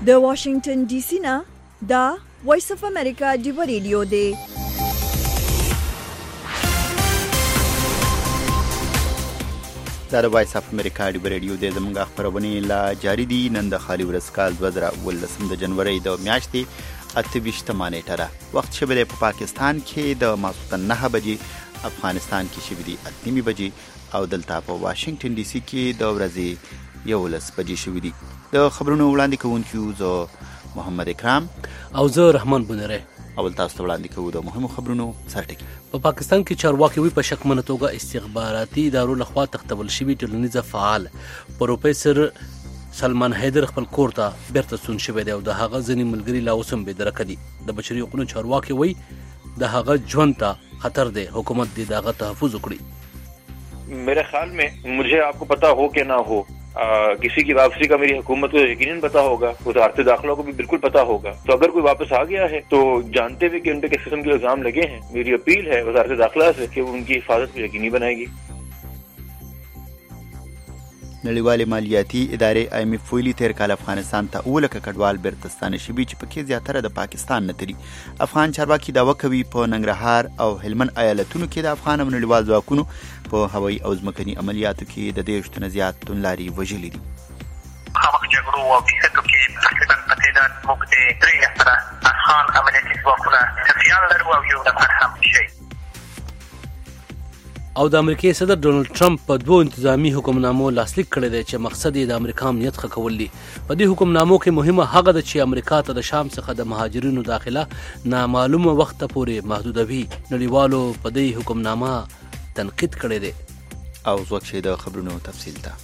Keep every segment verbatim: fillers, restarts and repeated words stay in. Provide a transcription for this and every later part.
د واشنگټن ډي سي نه دا وایس اف امریکا ډیو ریډیو دی. دا د وایس اف امریکا ډیو ریډیو دی. زموږ خبرونه لا جاری دي. نن د خالي ورځ کال دوه زره ولسم د جنوري د میاشتې اته ویشتمه نیټه ده. وخت شبه په پاکستان کې د ماسوتن نه بجې، افغانستان کې شبه دي اته نیمه بجې او دلته په واشنگټن ډي سي کې د ورځې یولس بجې شوې دي. د خبرونو وړاندې کوونکو زه محمد اکرام او زه رحمان بنره. اول تاسو ته وړاندې کوو د مهمو خبرونو سرټکی. په پاکستان کې چارواکي وی په شکمنه توګه استخباراتي ادارو لخوا تختول شوی ټولنیز فعال پروفیسور سلمان حیدر خپل کور ته بیرته ستون شوی دی او د هغه ځینې ملګري لا اوس هم بې درکه دي. د بشري حقوقو چارواکي وی د هغه ژوند ته خطر دی، حکومت دې د هغه تحفظ وکړي. मेरे ख्याल में मुझे आपको पता हो कि ना हो आ, किसी की वापसी का मेरी हुकूमत को यकीनन पता होगा, वज़ारत दाखिला को भी बिल्कुल पता होगा. तो अगर कोई वापस आ गया है तो जानते हुए कि उन पे किस किस्म के इल्जाम लगे हैं, मेरी अपील है वज़ारत दाखिला से कि उनकी हिफाजत को यकीनी बनाएगी. نړیوالې مالیاتي ادارې آی ایم ایف ویلي تیر کال افغانستان ته اووه لکه کډوال بیرته ستانه شوي چې پکې زیاتره د پاکستان نه تلي. افغان چارواکي دعوه کوي په ننګرهار او هلمند ایالتونو کې د افغان او نړیوال ځواکونو په هوایي او ځمکني عملیاتو کې د دېرش تنه زیات توندلاري وژلي دي. خامخ جګړو او کیسټو کې تقریبا په تعداد موږ د درې نفره افغان عملیاتي ځواکونه ټپیان لرو او یو نفر هم شهید. او د امریکای صدر ډونالد ټرمپ په دوه انتظامی حکمنامو لاسلیک کړی دی چې مقصد یې د امریکا امنیت ښه کول دي. په دې حکمنامو کې مهمه هغه ده چې امریکا ته د شام څخه د مهاجرینو داخله نامعلومه وخت پورې محدودوي. نړیوالو په دې حکمنامه تنقید کړی دی. او ځوک شي د خبرونو تفصیل ته.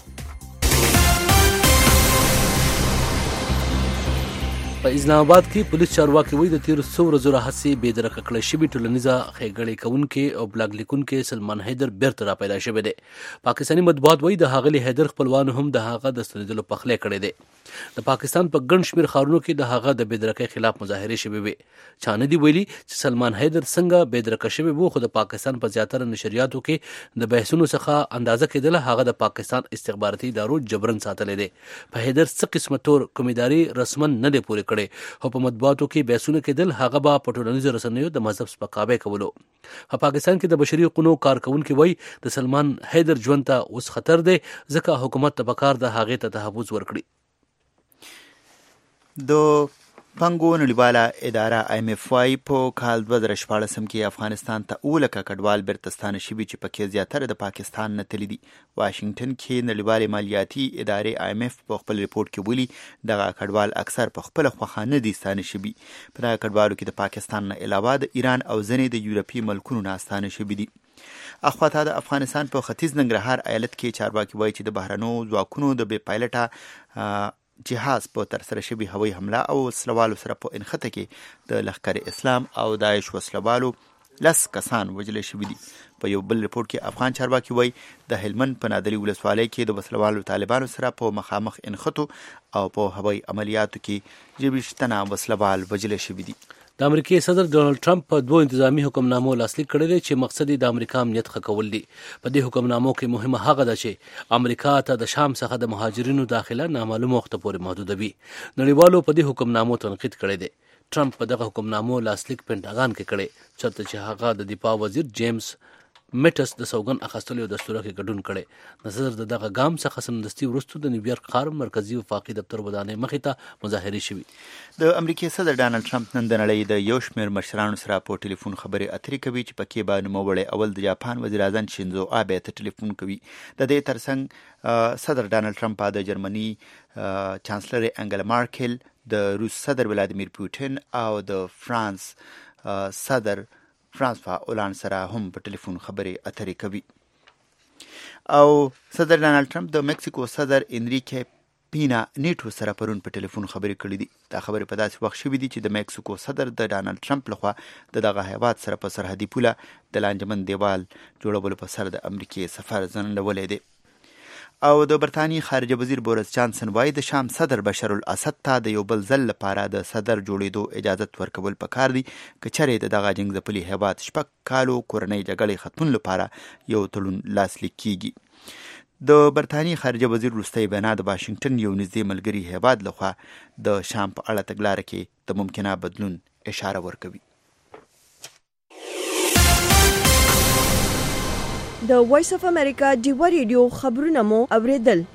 په اسلام آباد کې پولیس چارواکي وایي د تیرو څو ورځو راهیسې بې درکه کړی شوي ټولنیزه ښېګڼې کوونکی او بلاګ لیکونکی سلمان حیدر بیرته را پیدا شوی دی. پاکستاني مطبوعات وایي د ښاغلي حیدر خپلوانو هم د هغه د ستنېدلو پخلی کړی دی. د پاکستان په ګڼ شمېر ښارونو کې د هغه د بې درکۍ خلاف مظاهرې شوې وې. چا نه دي ویلي چې سلمان حیدر څنګه بې درکه شوی و، خو د پاکستان په زیاتره نشریاتو کې د بحثونو څخه اندازه کېدله هغه د پاکستان استخباراتي ادارو جبرن ساتلی دی. په حیدر څه قسمه تور کومېداري رسمن نه دی پورې کړی، خو په مطبوعاتو کې بحثونه کېدل هغه به په ټولنیزو رسنیو د مذهب سپکاوی کولو. په پاکستان کې د بشري حقوقو کارکونکي وایي د سلمان حیدر ژوند ته اوس خطر دی، ځکه حکومت ته پکار ده هغې ته تحفظ ورکړي. د پنګو نړیواله اداره آی ایم ایف وايي په کال دوه زره شپاړسم کې افغانستان ته اووه لکه کډوال بیرته ستانه شوي چې پکې زیاتره د پاکستان نه تللي دي. واشنګټن کې نړیوالې مالیاتي ادارې آی ایم ایف په خپل ریپورت کې ویلي دغه کډوال اکثر په خپله خوښه نه دي ستانه شوي. په دغه کډوالو کې د پاکستان نه علاوه د ایران او ځینې د یورپي ملکونو نه ستانه شوي دي. اخواته د افغانستان په ختیځ ننګرهار ایالت کې چارواکي وایي چې د بهرنو ځواکونو د بې پایلټه جهاز په ترسره شوي هوایي حمله او وسلوالو سره په انخته کې د لښکر اسلام او داعش وسلوالو لس کسان وژل شوي دي. په یو بل رپورټ کې افغان چارواکي وایي د هلمند په نادري ولسوالۍ کې د وسلوالو طالبانو سره په مخامخ انختو او په هوایي عملیاتو کې یوویشت تنه وسلوال وژل شوي دي. د امریکای صدر ډونالد ټرمپ په دوه انتظامی حکمنامو لاسلیک کړی دی چې مقصد یې د امریکا امنیت ښه کول دي. په دې حکمنامو کې مهمه هغه ده چې امریکا ته د شام څخه د مهاجرینو داخله نامعلومه وخت پورې محدودوي. نړیوالو په دې حکمنامو تنقید کړی دی. ټرمپ په دغه حکمنامو لاسلیک پینټاګان کې کړی، چېرته چې هغه د دفاع وزیر جیمز میټس د سوګند اخیستلو دستور کې ګډون کړي. نظر د دغه ګام څخه سمدستي وروسته د نیویارک ښار مرکزي وفاقي دفتر ودانۍ مخې ته مظاهرې شوي. د امریکای صدر ډانلډ ټرمپ نن د نړۍ د یو شمېر مشرانو سره په ټلیفون خبرې اترې کوي چې پکې به نوموړی اول د جاپان وزیر اعظم شینزو آبه ته ټلیفون کوي. د دې ترڅنګ صدر ډانلډ ټرمپ د جرمني چانسلر انګلا مارکل، د روس صدر ولادیمیر پوتین او د فرانس صدر فرانسوا اولان سره هم په ټلیفون خبرې اترې کوي. او صدر ډانلډ ټرمپ د مکسیکو صدر انریکه پینا نیټو سره پرون په ټلیفون خبرې کړې دي. دا خبرې په داسې وخت شوې دي چې د مکسیکو صدر د ډانلډ ټرمپ لخوا د دغه هیواد سره په سرحدي پوله د لانجمن دیوال جوړولو په سر د امریکای سفر ځنډولی دی. او د برتانیې خارجه وزیر بورس جانسن وایي د شام صدر بشر الاسد ته د یو بل ځل لپاره د صدر جوړېدو اجازت ورکول پکار دي که چیرې د دغه جنګ ځپلي هیواد شپږ کالو کورنۍ جګړې ختمون لپاره یو تړون لاسلیک کیږي. د برتانیې خارجه وزیر وروستۍ وینا د واشنگټن یو نږدې ملګري هیواد لخوا د شام په اړه تګلاره کې د ممکنه بدلون اشاره ورکوي. د وایس اف امریکا ډیوا ریډیو خبرونه مو اوریدل.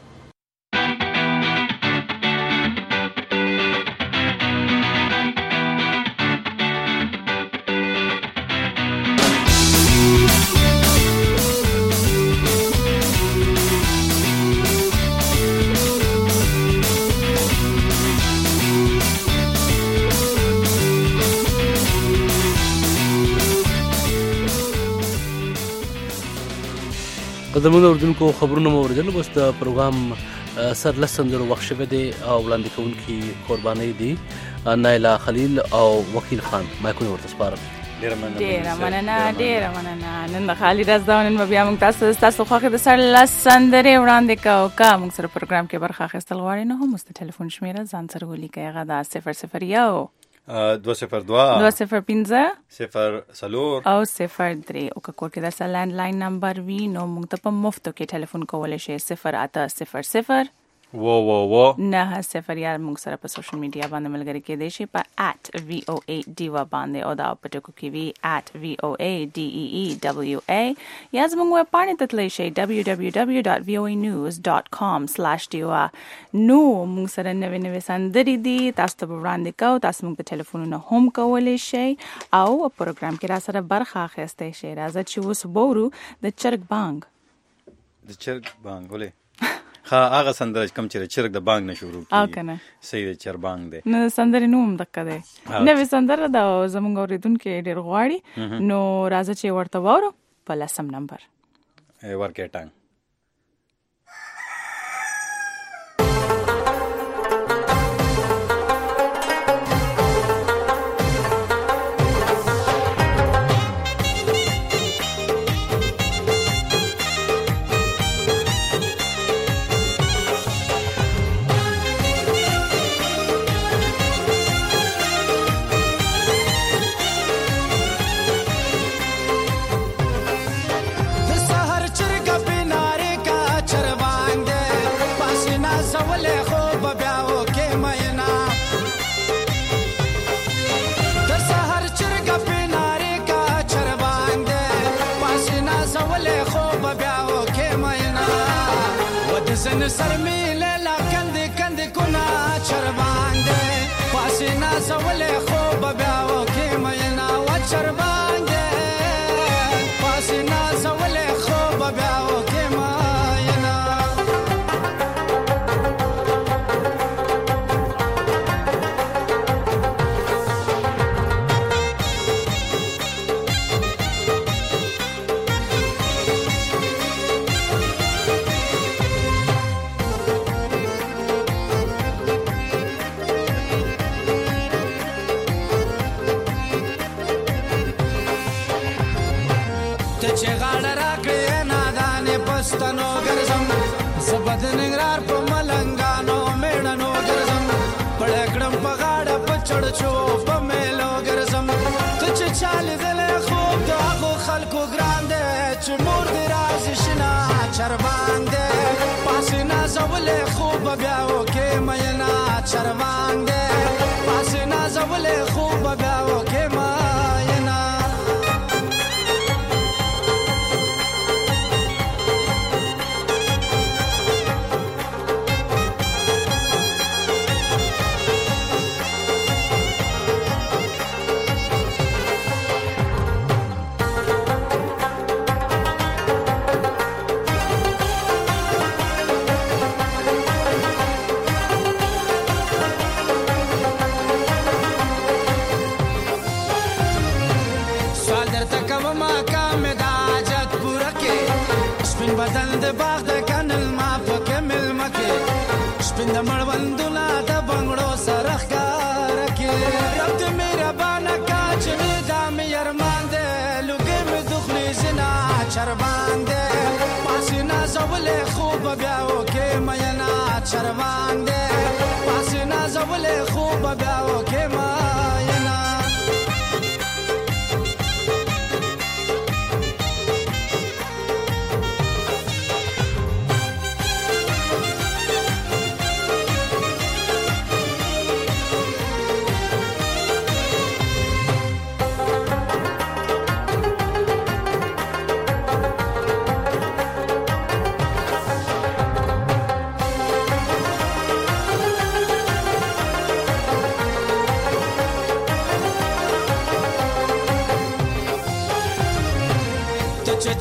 قدرمن اوردونکو خبرونه مو اوریدل. اوس د پروګرام سر لسم زرو وخت شوی دی او وړاندې کوونکي قربانۍ دي نایلا خلیل او وکیل خان. مایکونه ورته سپارم. ډیره مننه ډیره مننه. نن د خالي راز دا نن بیا موږ تاسو تاسو خوښه د سر لس سندرې وړاندې کوو. کا موږ سره پروګرام کې برخه اخیستل غواړئ نو هم مست ټلیفون شمیره ځان سره ولیکئ. هغه دا صفر صفر یو دو صفر دوا دو صفر پنځه صفر سلور او صفر درې. او که کور کې درسه لینډ لاین نمبر وي نو موږ ته په مفتو کې ټلیفون کولی شئ. صفر اته صفر صفر و و و نه صفر. یا موږ سره په سوشل میډیا باندې ملګری کېدای شي په ات وی او ای ډیوا باندې او دا په ټکو کې وی ات وی او ای ډي ای ای دبليو ای. یا زموږ ویب پاڼې ته تللی شئ دبليو دبليو دبليو ډاټ وی او ای نیوز ډاټ کام سلاش ډیوا. نو موږ سره نوې نوې سندرې دي تاسو ته وړاندې کوو. تاسو موږ ته ټلیفونونه هم کولی شئ او پروګرام کې را سره برخه اخیستی شئ. راځه چې اوس بورو د چرګ بانګ د چرګ بانګ ولې ها هغه سندره کم چې چرګ د بانګ نه شروع او کیږي کنه صحیح د چر بانګ دی. نو سندرې نوم دکه دی نوې سندره دا زمونږ اوریدونکو ډېر غواړي نو راځه چې ورته وورو په لسم نمبر ورکه ټنګ. سر میله لا کندې کندې کنا چربانده پاسینا سولې خوب بیا وکې مینا و چربانده پاسینا سولې خوب بیا وکې مینا. پښتنو ګرځم زبد نګرار په ملنګانو میړنو ګرځم پړکړم په غاړه په چړچو په میلو ګرځم ته چې چال دلې خوب د هغو خلکو ګران دی چې مور دې راز شنا چربان دی پاسینا زولې خوب بیا وکې مینا چربان دی پاسینا زولې خوب بیا وکې مینا. بدل د باغ د کنل ما په کمل مکه سپین د مړوندونه د بنگړو سره ښکار کې رب دې مهربانه کا چې دا مې ارمان دې لوګې مې دخلي زنا چربان دې پاسینا زولې خوب بیا وکې مینا چربان دې پاسینا زولې خوب بیا وکې مینا.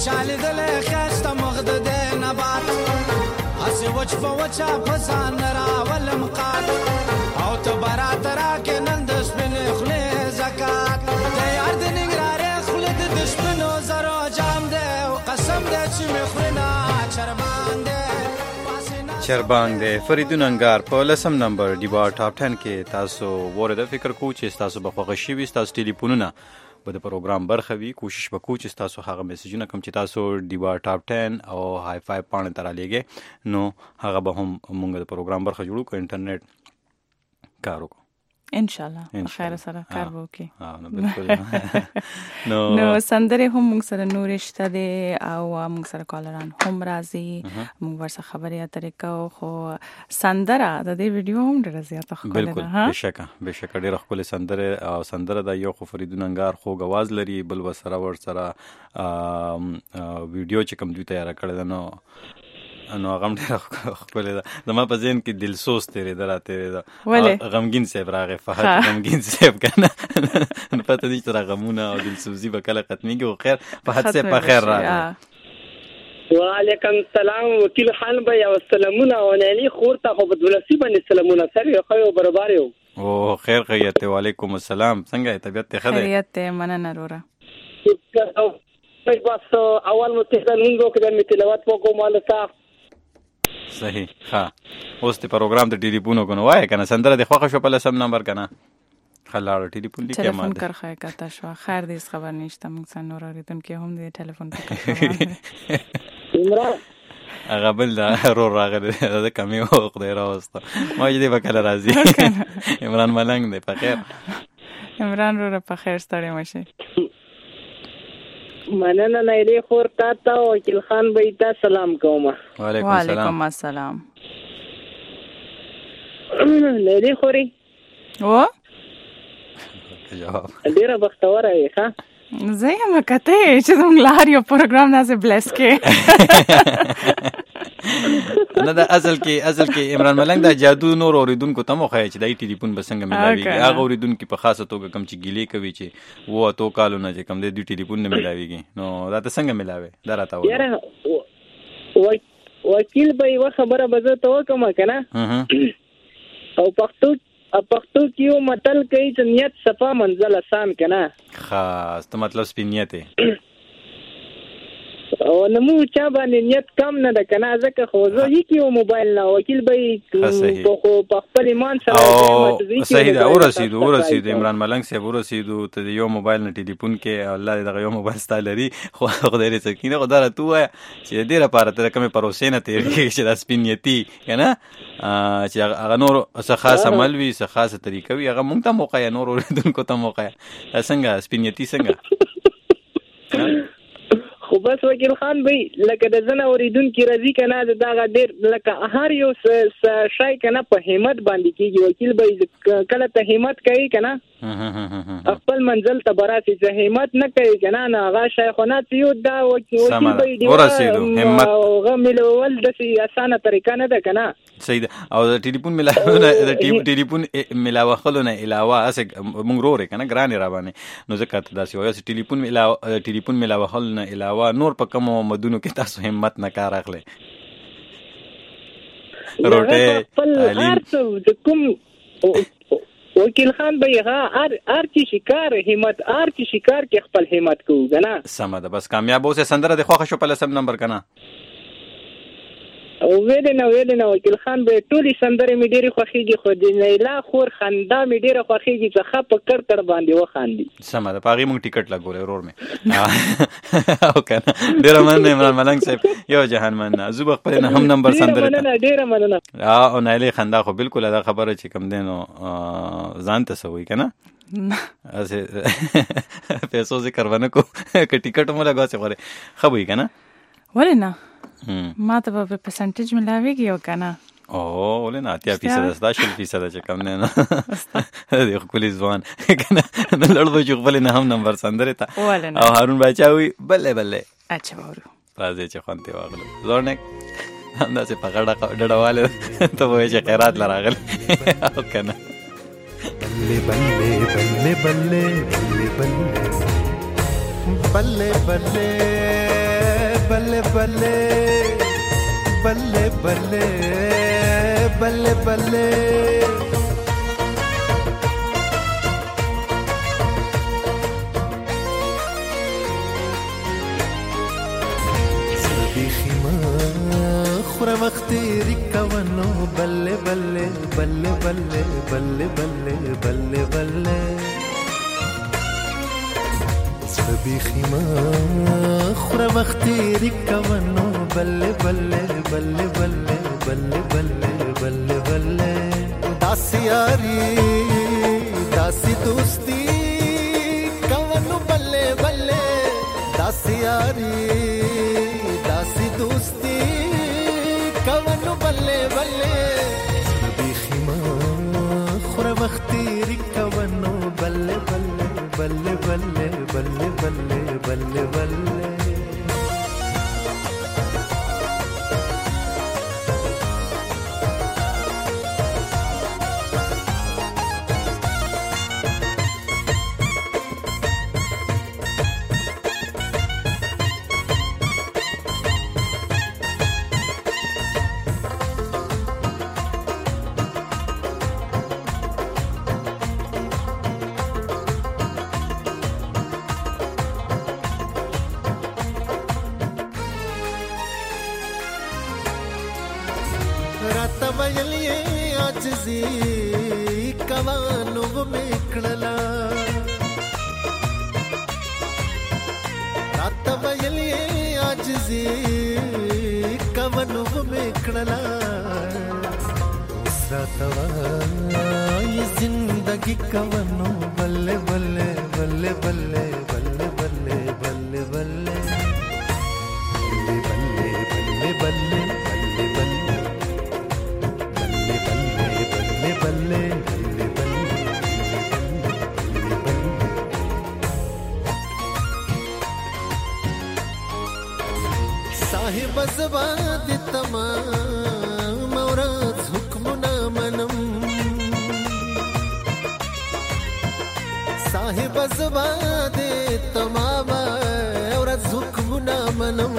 چالي دل خسته مغد نبات اسی وچ په وچا فزان را ولمقات او ته برات را کې نن د سپین خله زکات ته یار د نګراره خله د دشمنو زرو جام ده او قسم ده چې مخنا چربان ده چربان ده فریدون انگار په لسم نمبر دیوا ټاپ ټن کې تاسو ورته فکر کوئ چې تاسو به خوښ شي وي تاسو ټلیفونونه په د پروګرام برخه وي کوشش وکړو چې تاسو هغه میسجونه کوم چې تاسو دیوا ټاپ ټن او های فای پاڼه تر لګي نو هغه به هم موږ د پروګرام برخه جوړو کو انټرنیټ کار وکړو ان شاء الله خیر سره کار وکړي ها نو بالکل نو نو سندره هم موږ سره نور شته دي او موږ سره کالران هم راځي موږ ورسره خبرې اترې کوو خو سندره د دې ویډیو هم ډېره زیاته ښکلې ده بالکل بشکه بشکه ډېره ښکلې سندره او سندره د یو خو فریدون انگار خوږ اواز لري بل وسره ورسره ویډیو چې کوم دوی تیار کړی ده نو نو هغه هم ډېره ښکلې ده زما په ذهن کې دلسوز تېرېده را تېرېده غمګین صاحب راغی فهد غمګین صاحب که نه پته نه چې را غمونه او دلسوزي به کله ختمېږي خو خیر فهد صاحب په خیر راغی وعلیکم السلام وکیل خان بھائی او سلامونه او نعلی خور ته خو په دولسي باندې سلامونه سر یو خو برابر یو او خیر خیریت وعلیکم السلام څنګه طبیعت ته ښه دی خیریت مننه وروره بس اول متحدن هونګو کې د تلاوت وکړو مال صاحب صحیح ها اوس ته پروګرام ته ټلیفون وکړو وای کنه سندره د خوښ شو په لسم نمبر کنه خلاړ ټلیفون لیکه ما ټلیفون کرخه کاته شو خیر دې خبر نشته موږ څنګه نور اوریدون کې هم دې ټلیفون پکې عمران هغه بل دا رو راغلی دا کمی او خدای راوسته ما دې وکړه راځي عمران ملنګ دې په خیر عمران رو په خیر ستړي مشه مننه نایلی خور تا ته وکیل خان بھائی ته سلام کوم وعلیکم السلام نایلی خوري و جواب ډیره بختوره یې ښه زه یم کته چې زموږ لار یو پروګرام داسې بلیس کې نه دا اصل کې اصل کې عمران ملنګ دا جادو نور اوریدونکو ته مو ښایي چې دای ټلیفون به څنګه ملاويږي هغه اوریدونکو په خاصه توګه کم چې ګیلې کوي چې وو تو کالونه چې کم دې ټلیفون نه ملاويږي نو دا ته څنګه ملاوي دا راته و یاره وکیل به یو خبره بزه ته وکم کنه او پښتو پښتو کې یو متل کوي چې نیت صفا منزل آسان کنه خاص ته مطلب سپین نیت او نمو چا باندې نیت کم نه ده کنه ځکه خو زه یې یو موبایل نه وکیل به په په خپل ایمان سره صحیح ده ورسېدو ورسېدو عمران ملنګ صاحب ورسېدو ته یو موبایل نه ټلیفون کې الله دې دغه یو موبایل ستا لري خو خدای دې سکینه خدای را تو وایه چې ډېره پاره ته کومې پروسې نه تېرېږي چې دا سپین نیتي که نه چې هغه نور څه خاص عمل وي څه خاصه طریقه وي هغه مونږ ته موقع یا نور اورېدونکو ته موقع دا څنګه سپین نیتي څنګه خو بس وکیل خان بھائی لکه د زنه اوریدونکو راځي کنه دا ډېر لکه هر یو شای کنه په همت باندې کیږي وکیل بھائی کله ته همت کوي کنه خپل منزل ته براسي چې همت نه کوي کنه نه هغه شای خو نه یو دا وکیل بھائی دی هغه ملول د سي اسانه طریقه نه ده کنه صحیح ده او د ټلیفون ملاونه د ټلیفون ملاوه خلونه علاوه اس مونږ روره کنه ګران را باندې نو ځکه تاسو وایي چې ټلیفون ملاوه ټلیفون ملاوه خلونه علاوه نور په کوم مدونو کې تاسو همت نه کار اخلي روټه تعلیم کوم وکیل خان بھائی ها ار ار کی شکار همت ار کی شکار کې خپل همت کو غنا سم ده بس کامیاب اوسه سندره د خوښ شو په لسم نمبر کنه او ویل نه ویل نه وکیل خان به ټولي سندره می ډیره خوخیږي خو د نیلا خور خندا می ډیره خوخیږي چې خپ کړ کړ باندې وخاندي سم ده پاغي مونږ ټیکټ لګولې ورور می او کنه ډیره مننه عمران ملنګ صاحب یو جهان مننه زوب خپل نه هم نمبر سندره مننه ډیره مننه او نیلې خندا خو بالکل دا خبره چې کم دینو ځان ته سوي کنه اسه پیسو ذکر ونه کو ک ټیکټ مو لګا څه غره خبري کنه ولنه ما ته په پرسنټیج ملاويږي او کنه او ولنه اتیا فیصد استا شل فیصد چې کم نه نه د خپل ځوان کنه لړ به خپل نه هم نمبر سندره تا او هارون بچاوي بلې بلې اچھا وره راځي چې خونته واغله زورنک هم داسې پکړه ډډواله ته وایي چې خیرات لراغل او کنه بلې بلې بلې بلې بلې بلې بلې بلې बल्ले बल्ले बल्ले बल्ले बल्ले बल्ले خورا مختیری کوانو بله بله بله بله بله بله بله بله سبیخی ما خورا مختیری کوانو بله بله بله بله بله بله بله بله داسی یاری داسی دوستی کوانو بله بله داسی یاری داسی دوستی کوانو بله بله سبیخی ما خورا مختیری کوانو بله بله بله بله بله بله بله بله जिंदगी कवनो बल्ले बल्ले बल्ले बल्ले बल्ले बल्ले बल्ले बल्ले बल्ले बल्ले बल्ले बल्ले बल्ले बल्ले बल्ले बल्ले बल्ले बल्ले साहिब ज़बाद तमाम औरत हुक्म ना मनम साहिब ज़बादे तमाम और हुक्म ना मनम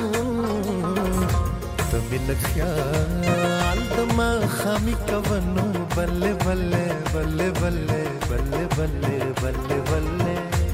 तमिल ख्याल दमा खामी कवनो बल्ले बल्ले बल्ले बल्ले बल्ले बल्ले बल्ले बल्ले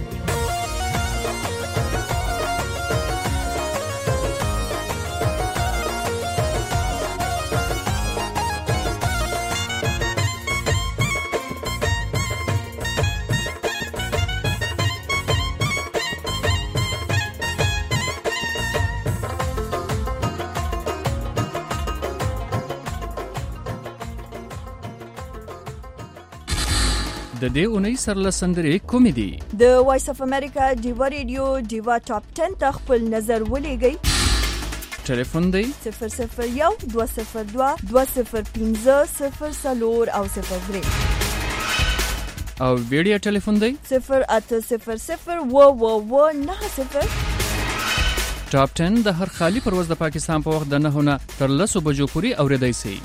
د دې اونۍ سرلسندرې کومې دي؟ د وایس اف امریکا ډیوا ریډیو ډیوا ټاپ ټن ته خپل نظر ولېږئ. ټلیفون دی صفر صفر یو دوه صفر دوه دوه صفر پنځه صفر څلور او صفر درې او ویډیو ټلیفون دی صفر اته صفر صفر اوه اوه اوه نهه صفر. ټاپ ټن د هر خالی پرواز د پاکستان په وخت د نهه نه تر لسو بجو پورې اورېدای شئ.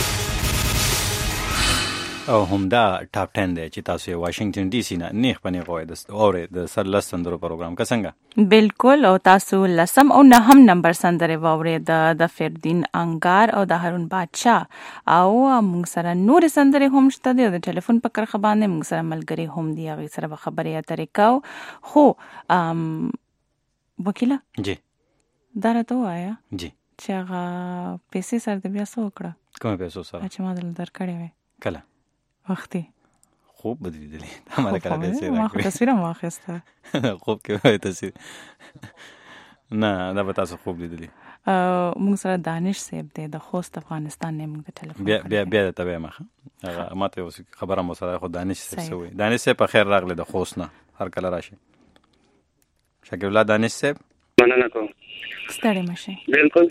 او همدا ټاپ ټن دی چې تاسو یې واشنگټن ډي سي نه نیغ په نیغ وای د اورې د سرلس سندرو پروګرام که څنګه بالکل. او تاسو لسم او نهم نمبر سندره واورې د د فردین انګار او د هارون بادشاه او موږ سره نور سندره هم شته د ټلیفون په کرخه باندې موږ سره ملګری هم دی هغه سره خبرې اترې کو. خو ام وکیله جی دا راته وایا جی چې هغه پیسې سره د بیا څه وکړه کومه پیسو سره چې ما دل درکړې وې کله وختي خوب بدلیدلی هماره کړه پیسې ما خو تصویر ما واخیسته خوب کې وای تصویر نه دا به تاسو خوب لیدلی. موږ سره دانش صاحب دی د خوست افغانستان نه موږ د ټلیفون بیا بیا بیا ته به مخه هغه ماته اوس خبره مو سره خو دانش صاحب سوې دانش صاحب په خیر راغله د خوست نه هر کله راشي. شکر الله دانش صاحب مننه کوم ستړي مشه بالکل.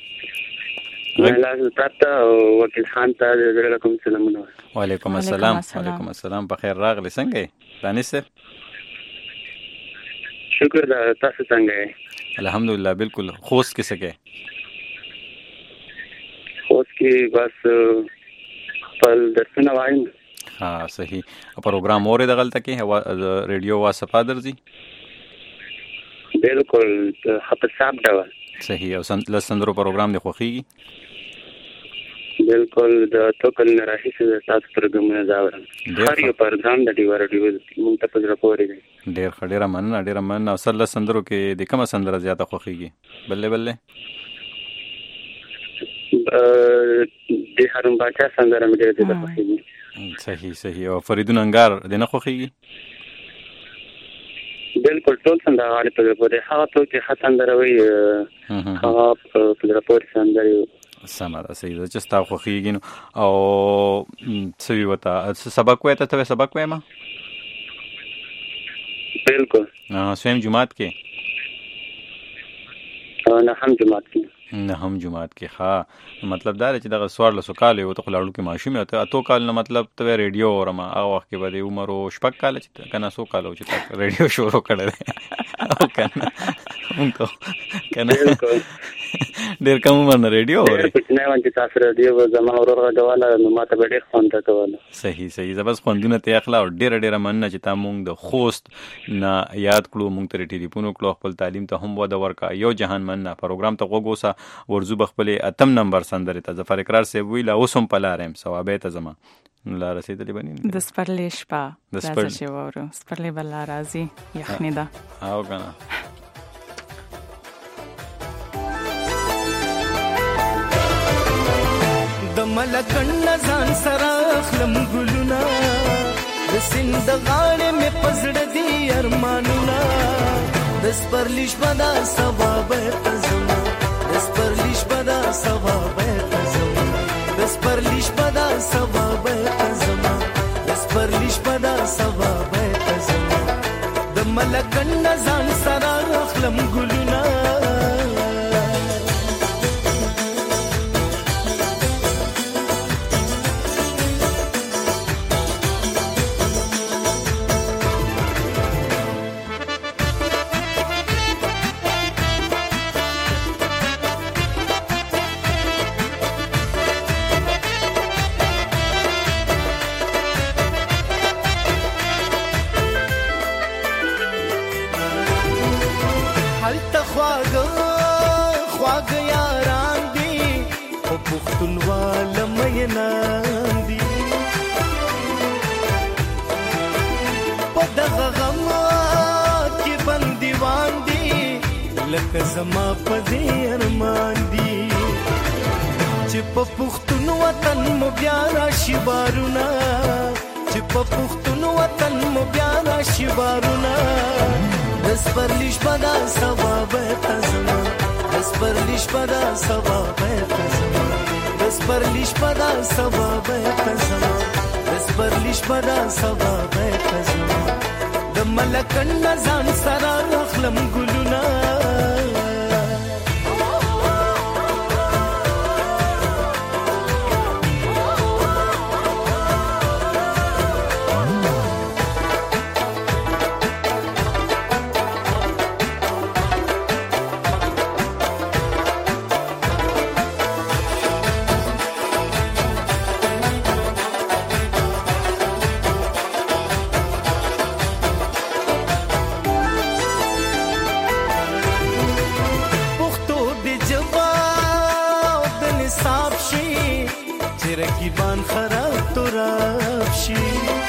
الله پرتا وکیل خان ته زړه کوم سلامونه. وعلیکم السلام. وعلیکم السلام. په خیر راغلی څنګه یې دانش صاحب؟ شکر دا تاسو څنګه یې؟ الحمدلله بالکل. خوست کې څه کوې؟ خوست کې بس خپل درسونه وایم. ها صحیح. پروګرام اورې دغلته کې ریډیو واسپا درځي؟ بالکل په حساب ډول صحیح. او سن لسندرو پروګرام دی خوخیږي بالکل د توکل نه راهیسه د تاسو پروګرامونه زاورم هر یو پروګرام د ډیوار ډیو مونږ ته په راپورې دی. ډیر خډیره مننه ډیره مننه. او سر لسندرو کې د کومه سندره زیاته خوخیږي؟ بلې بلې د هارون باچا سندره مې ډیره د خوخیږي. صحیح صحیح. او فریدون انګار د نه خوخیږي؟ بالکل ټول سندره غاړي په پورې هغه ټول چې سندره وي هغه په پورې سندره سمه ده. صحیح ده چې ستا خوښېږي نو. او څه وي ورته سبق وایې ته ته سبق وایې ما بالکل سویم جماعت کې نه هم جماعت کې نه هم جماعت کې ښه مطلب دا دی چې دغه څوارلسو کال یې ته خو لاړو کې ماشوم یې ته اتو کال نه مطلب ته ریډیو اورم هغه وخت کې به د عمر و شپږ کاله چې که نه څو کاله و چې تا ریډیو شروع کړی دی او که نه مونږ ته که نه ډېر کم عمر نه ریډیو اورې کوچنی وم چې تاسو ریډیو به زما ورور غږوله نو ما ته به ډېر خوند راکوله. صحیح صحیح. زه بس خوندونه ته اخلا او ډېره ډېره مننه چې تا مونږ د خوست نه یاد کړو مونږ ته ټلیفون وکړو خپل تعلیم ته هم وده ورکړه. یو جهان مننه پروګرام ته غوږ اوسه ورځو به خپلې اتم نمبر سندرې ته ظفر اقرار صاحب وی لا اوس هم په لاره یم ثوابې ته ځمه لا رسېدلې به نه د سپرلي شپه راځه چې واورو سپرلي به لا راځي یخني ده او که نه د ملکن ځان سره اخلم ګلونه د سیند غاړې مې پزړه دي ارمانونه د سپرلی شپه دا ثواب ته زما د سپرلی شپه دا ثواب ته زما د سپرلی شپه دا ثواب ته زما د سپرلی شپه دا ثواب ته زما د ملکن ځان سره اخلم ګلونه زما پدې ارمان دي چې په پښتون وطن مو بیا راشي بارونه چې په پښتون وطن مو بیا راشي بارونه د سپرلی شپه دا ثواب ته زما د سپرلی شپه دا ثواب ته زما د سپرلی شپه دا ثواب ته زما د سپرلی شپه دا ثواب ته زما د ملکن ځان سره اخلم ګلونه رقیبان خراب تو راب شي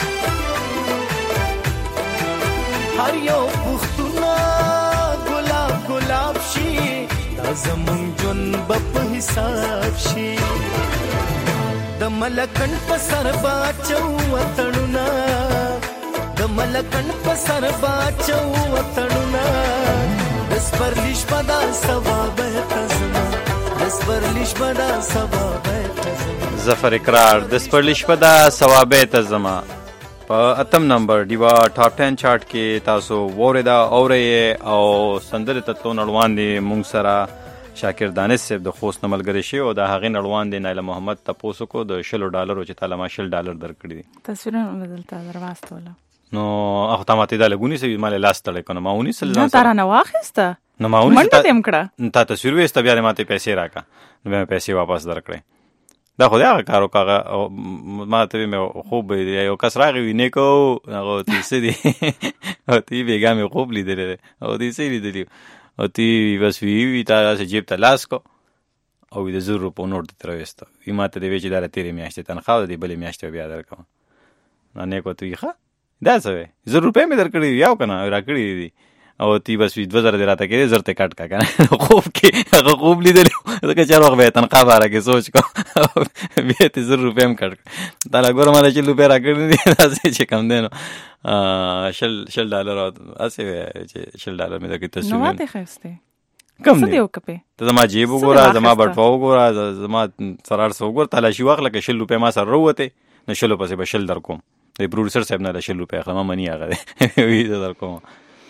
هر یو پښتونه ګلاب ګلاب شي دا زمون جون په حساب شي د ملکن په سر باچو وطنونه د ملکن په سر باچو وطنونه د سپرلی شپه دا ثواب ته زما د سپرلی شپه دا ثواب ته زما ظفر اقرار د سپرلی شپه دا ثواب ته زما په اتم نمبر ډیوا ټاپ ټن چارت کې تاسو وریدا اورې او سندره تتلو نړوان دي مونږ سره شاکر دانش صاحب د خوست نملګری شي او د هغې نړوان دي نایله محمد تپوسو کو د شلو ډالرو چې تعالی ما شل ډالر درکړي دي تصویرونه بدلته درواستوله نو هغه ته ماته د لګونی سوي مال لاس تړې کنه ما ونی سل نه تر نه واخسته نو ما ونی منډه تم کړه تا تصویر وېست بیا ماته پیسې راکا نو مې پیسې واپس درکړې دا خو دا کارو کاغه ما ته مې خوب یو کس راغی وینې کو هغه تیسې دي او تی بیګا مې خوب لیدل او تیسې لیدل او تی بس وی وی تا جیب ته لاس کو او د زر روپو نوټ درته راویسته وي ما ته د وی چې دا تیرې میاشتې تنخواه د بلې میاشتې بیا درکوم نه نیکو ته ښه دا څه وی زر روپۍ مې درکړي یو که نه راکړي دي او تی بس وي دوه زره دې راته کېدې زر ته کټ کا که نه خوب کې هغه خوب لیدلی ځکه چې هر وخت به یې تنخواه باره کې سوچ کو بیا تې زر روپۍ هم کټ کړه تا لا ګوره ماله شل روپۍ راکړي دي داسې چې کم دی نو شل شل ډالر هسې وی چې شل ډالر مې درکړي تصویر نو ماته ښایستی کم دی ته زما جیب وګوره زما بټوه وګوره زما سرار څه وګوره تلاشي واخله که شل روپۍ ما سره راووتې نو شلو پسې به شل در کوم د پروډوسر صاحب نه له شل روپۍ اخلم مني هغه دی وي زه در کوم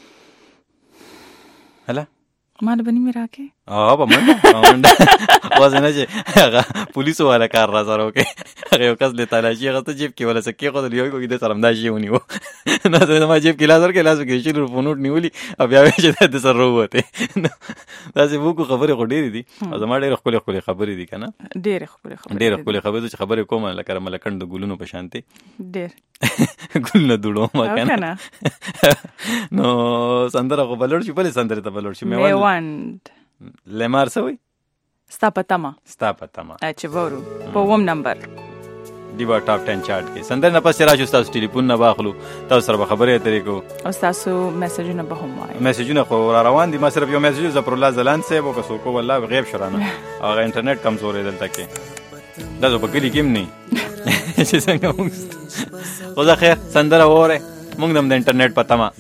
هله ما له بني مې راکې ها په منډه منډه وځه نه چې هغه پولیسو والا کار را سره وکړي هغه یو کس له تلاشي هغه ته جیب کې ولا څه کېښودل یو کوي د سره همدا شی ونیو نو زه ما جیب کې لاس ورکړې لاس کې شل روپۍ نوټ نیولي او بیا وایي چې د سره راووتې داسې وکړو خبرې خو ډېرې دي او زما ډېرې ښکلې ښکلې خبرې دي که نه ډېرې ښکلې خبرې ډېرې ښکلې خبرې چې خبرې کوم لکه ملکنډ د ګلونو په شانتې ډېر ګلونه دوړوم که نه نو سندره خو به لوړ شي بلې سندرې ته به لوړ شي میوند لیمار څه وایي ستا په تمه ستا په تمه چې وورو په اووم نمبر دیوا ټاپ ټن چارټ کې سندرې نه پسې راشو ستاسو ټلیفون نه واخلو تاسو سره به خبرې اترې کوو او ستاسو میسجونه به هم وایو میسجونه خو را روان دي ما صرف یو میسج ظفرالله زلان صاحب او که څوک والله غیب شو رانه هغه انټرنیټ کمزوری دلته کې دا زه په کلي کې هم نه چې څنګه مونږ خو زه خیر سندره واورئ مونږ هم د انټرنیټ په تمه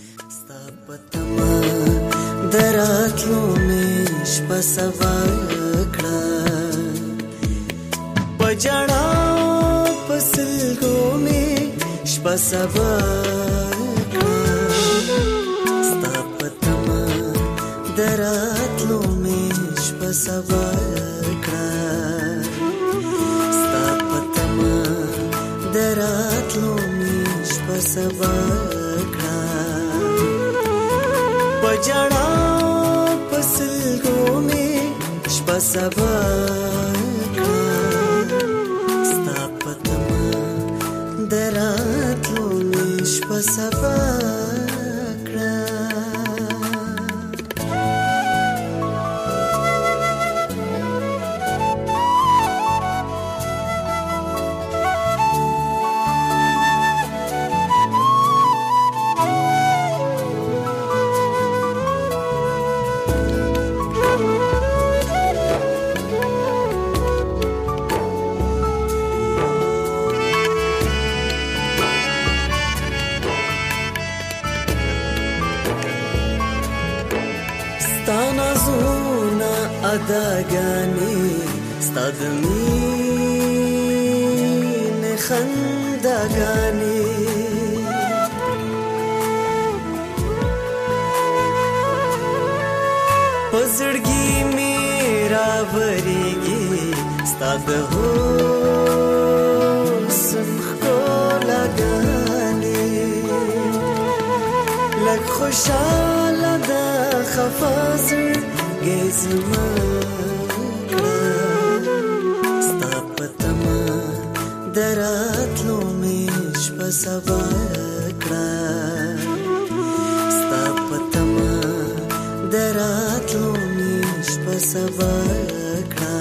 د راتلو مې شپه سبا کړه په ژړا په سلګو مې شپه سبا کړه ستا په تمه د راتلو مې شپه سبا کړه ستا په تمه د راتلو مې شپه سبا کړه په ژړا په سلګو مې شپه سبا کړه ستا په تمه د راتلو مې شپه سبا کړه اداګانی ستاد مين خندګانی پزړګي میرا ورګي ستاد هو سمخو لګانی لک خوشاله د خفازر گزما ستا په تمه د راتلو مې شپه سبا کړه ستا په تمه د راتلو مې شپه سبا کړه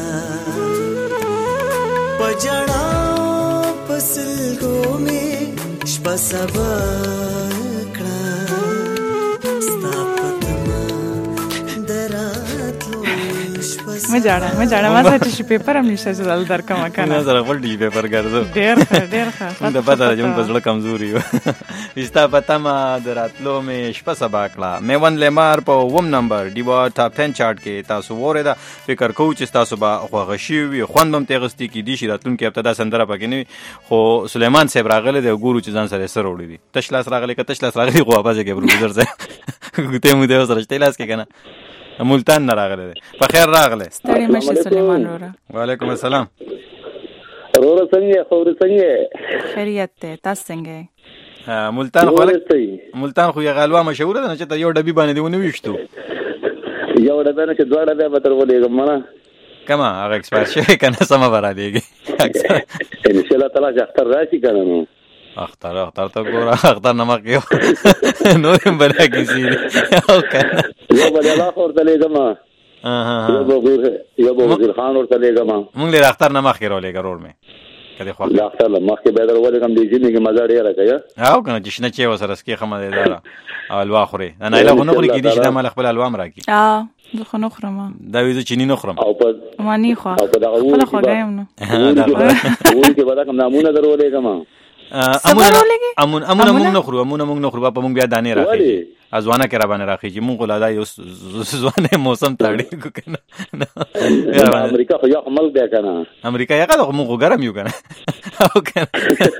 په ژړا په سلګو مې شپه سبا کړه ستا په تمه د راتلو مې جاړه مې جاړه ما ته چې پیپر هم نشته چې دل درکم کنه نه سره ول ډی پیپر ګرځو ډېر ښه ډېر ښه دا پته راځي موږ په زړه کمزوري یو استا پته ما دراتلو مې شپه سبا کړه میوند لیمار په اووم نمبر دیوا ټاپ ټن چارټ کې تاسو وره دا فکر کوو چې تاسو به خوښ شي وي خوند هم تغستی کې دي شي راتلونکي ابتدا سندره پکې نه خو سليمان صاحب راغله د ګورو چې ځان سره سره وړي دي تشلاس راغله ک تشلاس راغله خو واپس کې پروډوسر صاحب ګوته مو دی سره تشلاس کې کنه ملتان نه راغله په خیر راغله ستړي مشه سليمان وره وعلیکم السلام وروره څنګه خبر څنګه خیریت ته تاسو څنګه ملتان خو ملتان خو یغالوا مشهور ده چې یو ډبي باندې ونه وښتو یو ډبه نه چې دوه ډبه به تر ولې مړه کما هغه ایکسپایر شي کنه سم برا دیږي ان شاء الله تعالی ځختر راشي کنه نو اختر اختر ته ګوره اختر نمک یو نور هم بلا کسی او کنه یو بل الله ورته لګم یو بغیر یو بغیر خان ورته لګم مونږ له اختر نمک کې رولې ګرور مې کله خو لا اختر نمک کې به درولې کوم دی چې مزه ډیره کوي او کنه چې شنه چې وسره سکي خمه دی دارا او الوا خوري انا له غو نغري کې دي چې د مال خپل الوا مرکی اه زه خو نه خورم دا ویزه چینی نه خورم او په مانی خو خپل خو غایم نو وګورئ چې بدا کوم نمونه درولې کوم امون امون امون امون نخرو امون امون نخرو په مونږ بیا دانه راخی ازوانه کې را باندې راخی چې مونږ ولادا یو ځوانه موسم تاړي کو کنه امریکا خو یو ملک دی کنه امریکا یو هغه مونږ ګرم یو کنه او کنه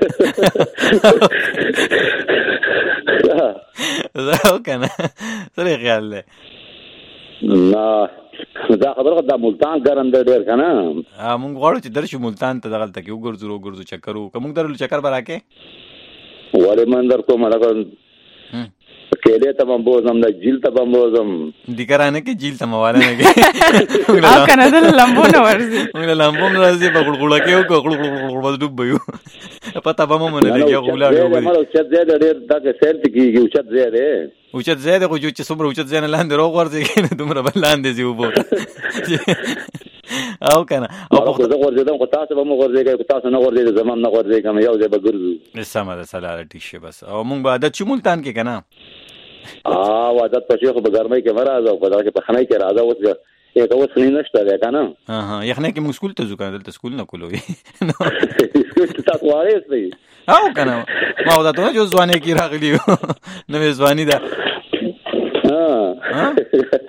زه کنه سره خیال له نه دا خبره دا ملتان ګرم دی ډیر کنه ا مونږ غواړو چې درشو ملتان ته دغلت کې وګرځو وګرځو چکرو کوم درلو چکر براکه وله مندر کوم لکه کېله ته بمبوزم د جیل ته بمبوزم دګرانه کې جیل ته مواله نه کې او کنه د لمبو نه ورزي موږ لمبو نه ورزي په غړغړه کې او غړغړه ډوب بيو پتا به مو نه لګي غولا یو به مړ چې زیاده ډېر دا کې سیل کېږي او چې زیاده او چې زیاده خو چې څومره او چې ځنه لاندې روغ ورځي کې دومره بل لاندې زی وبو او کنه او خو زه ورځم خو تاسو به مو ورځي تاسو نه ورځي زمان نه ورځي کوم یو ځای به ګرځو سمه ده سلاله ټیک شي بس او مونږ به عادت چې ملتان کې کنه اه عادت پښې خو به ګرمۍ کې مرزه او په دا کې په خنۍ کې راځه اوس یو اوس نه نشته ده کنه ها ها یخنه کې موږ سکول ته ځو کنه دلته سکول نه کولوي سکول ته تاسو وایي او کنه ما ودا ته جو ځواني کې راغلی نو ځواني ده ها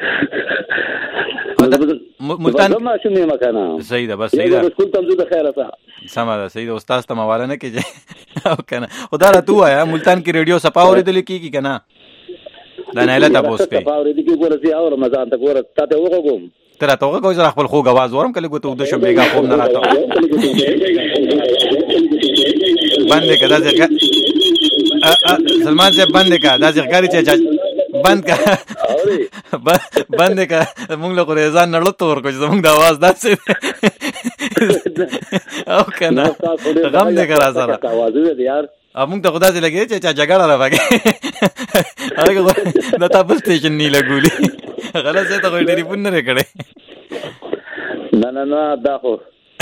ملتان ما شنو مکانه صحیح ده بس صحیح ده سکول ته ځو د خیره صح سم ده صحیح ده استاد ته مواله نه کیږي او کنه خدا را تو آیا ملتان کې ریډیو سپاورې دل کیږي کنه دا نه لته پوس کوي سپاورې دي کې ګورځي او رمضان ته ګور ته وګوم تر ته وګو زه خپل خو غواز ورم کله ګوتو د شپېګه خوب نه راته باندې کدا ځکه سلمان سے بند کا دا ځکاري چې بند کا بند کا موږ له قرآن نه لته ورکو چې موږ د आवाज داسې او کنه غم دې کرا سره आवाज دې یار موږ ته خدا دې لګي چې جګړه راوګي هغه د تاسو سټیشن نه لګولي غلط څه ته ټلیفون نه کړي نه نه نه دا خو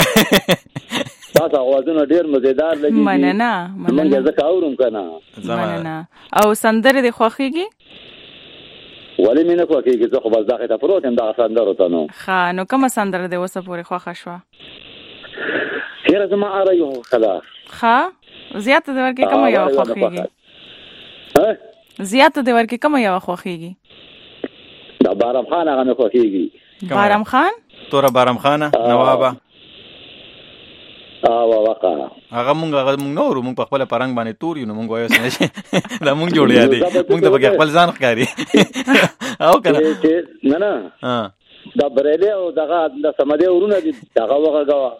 تاسو اوازونه ډیر مزیدار لګي مننه مننه زه کاورم کنه مننه او سندره دې خوخيږي ولی مینه خوخيږي زه خو بس دغه ته پروتم دا سندره ته نو ښه نو کوم سندره دې وسه پوری خوخه شو خیر زما اره یو خلاص ښه زیات دې ورکه کوم یو خوخيږي ها زیات دې ورکه کوم یو خوخيږي دا بارم خان هغه خوخيږي بارم خان تور بارم خانه نوابه او واقعا هغه مونږ هغه مونږ نور مونږ په خپل پرنګ باندې تور یو مونږ وایو سنه دا مونږ جوړیا دي مونږ ته په خپل ځان ښکاری او کنه نه نه ها دا برېله او دغه د سمدې ورونه دي دغه وغه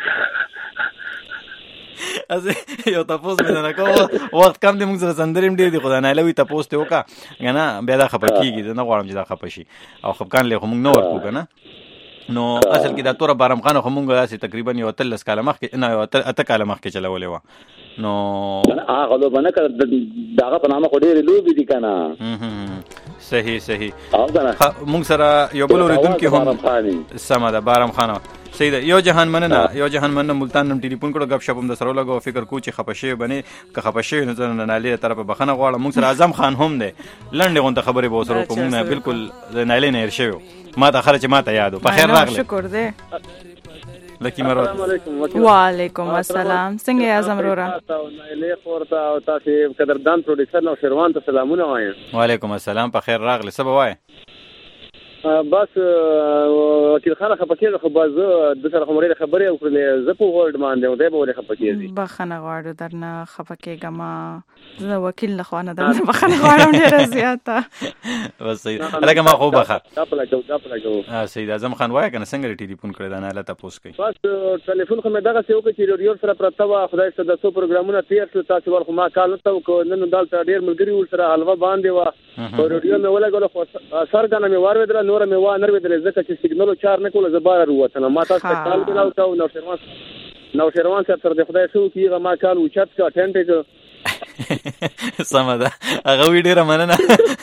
از یو تاسو مې نه کوم وخت کم دې موږ سره سندریم ډېر دي خدای نه لوي تاسو ته وکا غنا بیا دا خپکیږي نه غواړم چې دا خپشي او خپکان له موږ نو ورکو کنه نو اصل کې دا تور بارم خان خو مونږه داسې تقریبا یو تلس کاله مخکې نه یو اته کاله مخکې چلولې و نو هغه لو باندې کړ داغه په نامه خو ډېر لوبي دي کنه صحیح صحیح او کنه مونږ سره یو بل اوریدونکو هم سم ده بارم خان صحیح ده یو جهان مننه یو جهان مننه ملتان نم ټلیفون کړو غب شپم د سره لګو فکر کو چې خپشه بني که خپشه نه زنه نالې طرف بخنه غواړم مونږ سره اعظم خان هم ده لنډه غونډه خبرې به سره کوم نه بالکل نالې نه ارشیو ما ته خرچ ما ته یادو په خیر راغله شکر دې لکی مرو وعلیکم السلام څنګه اعظم رورا نه خورته او تاسو قدردان پروډوسر نو شروان ته سلامونه وایم وعلیکم السلام په خیر راغله سبا وای بس وکیل خانه خپکیږي خو باز د سره خبرې خبرې او کړلې زه په ورډ باندې او دې به ولې خپکیږي بخنه غواړو درنه خپکیږه ما زه وکیل نه خوانه درنه بخنه غواړم ډیره زیاته بس صحیح لکه ما خو بخه دا په لګو دا په لګو ها سید اعظم خان وای کنه څنګه ټلیفون کړی دا نه لاته پوس کوي بس ټلیفون خو مې دغه څه وکړي چې ریډیو سره پرته وا خدای ستاسو د سو پروګرامونه تیر شو تاسو ورخه ما کال ته کو نن دالته ډیر ملګری ور سره حلوا باندې وا او ریډیو مې ولګول خو سرګنه مې وار ودل نور مې وا نر ودل ځکه چې سیګنال چار نه کوله زبار وروته ما تاسو ته کال کلاو تا نو شروان نو شروان سره تر دې خدای شو کیغه ما کال اوچت کا ټنټ سمه ده هغه وی ډېره مننه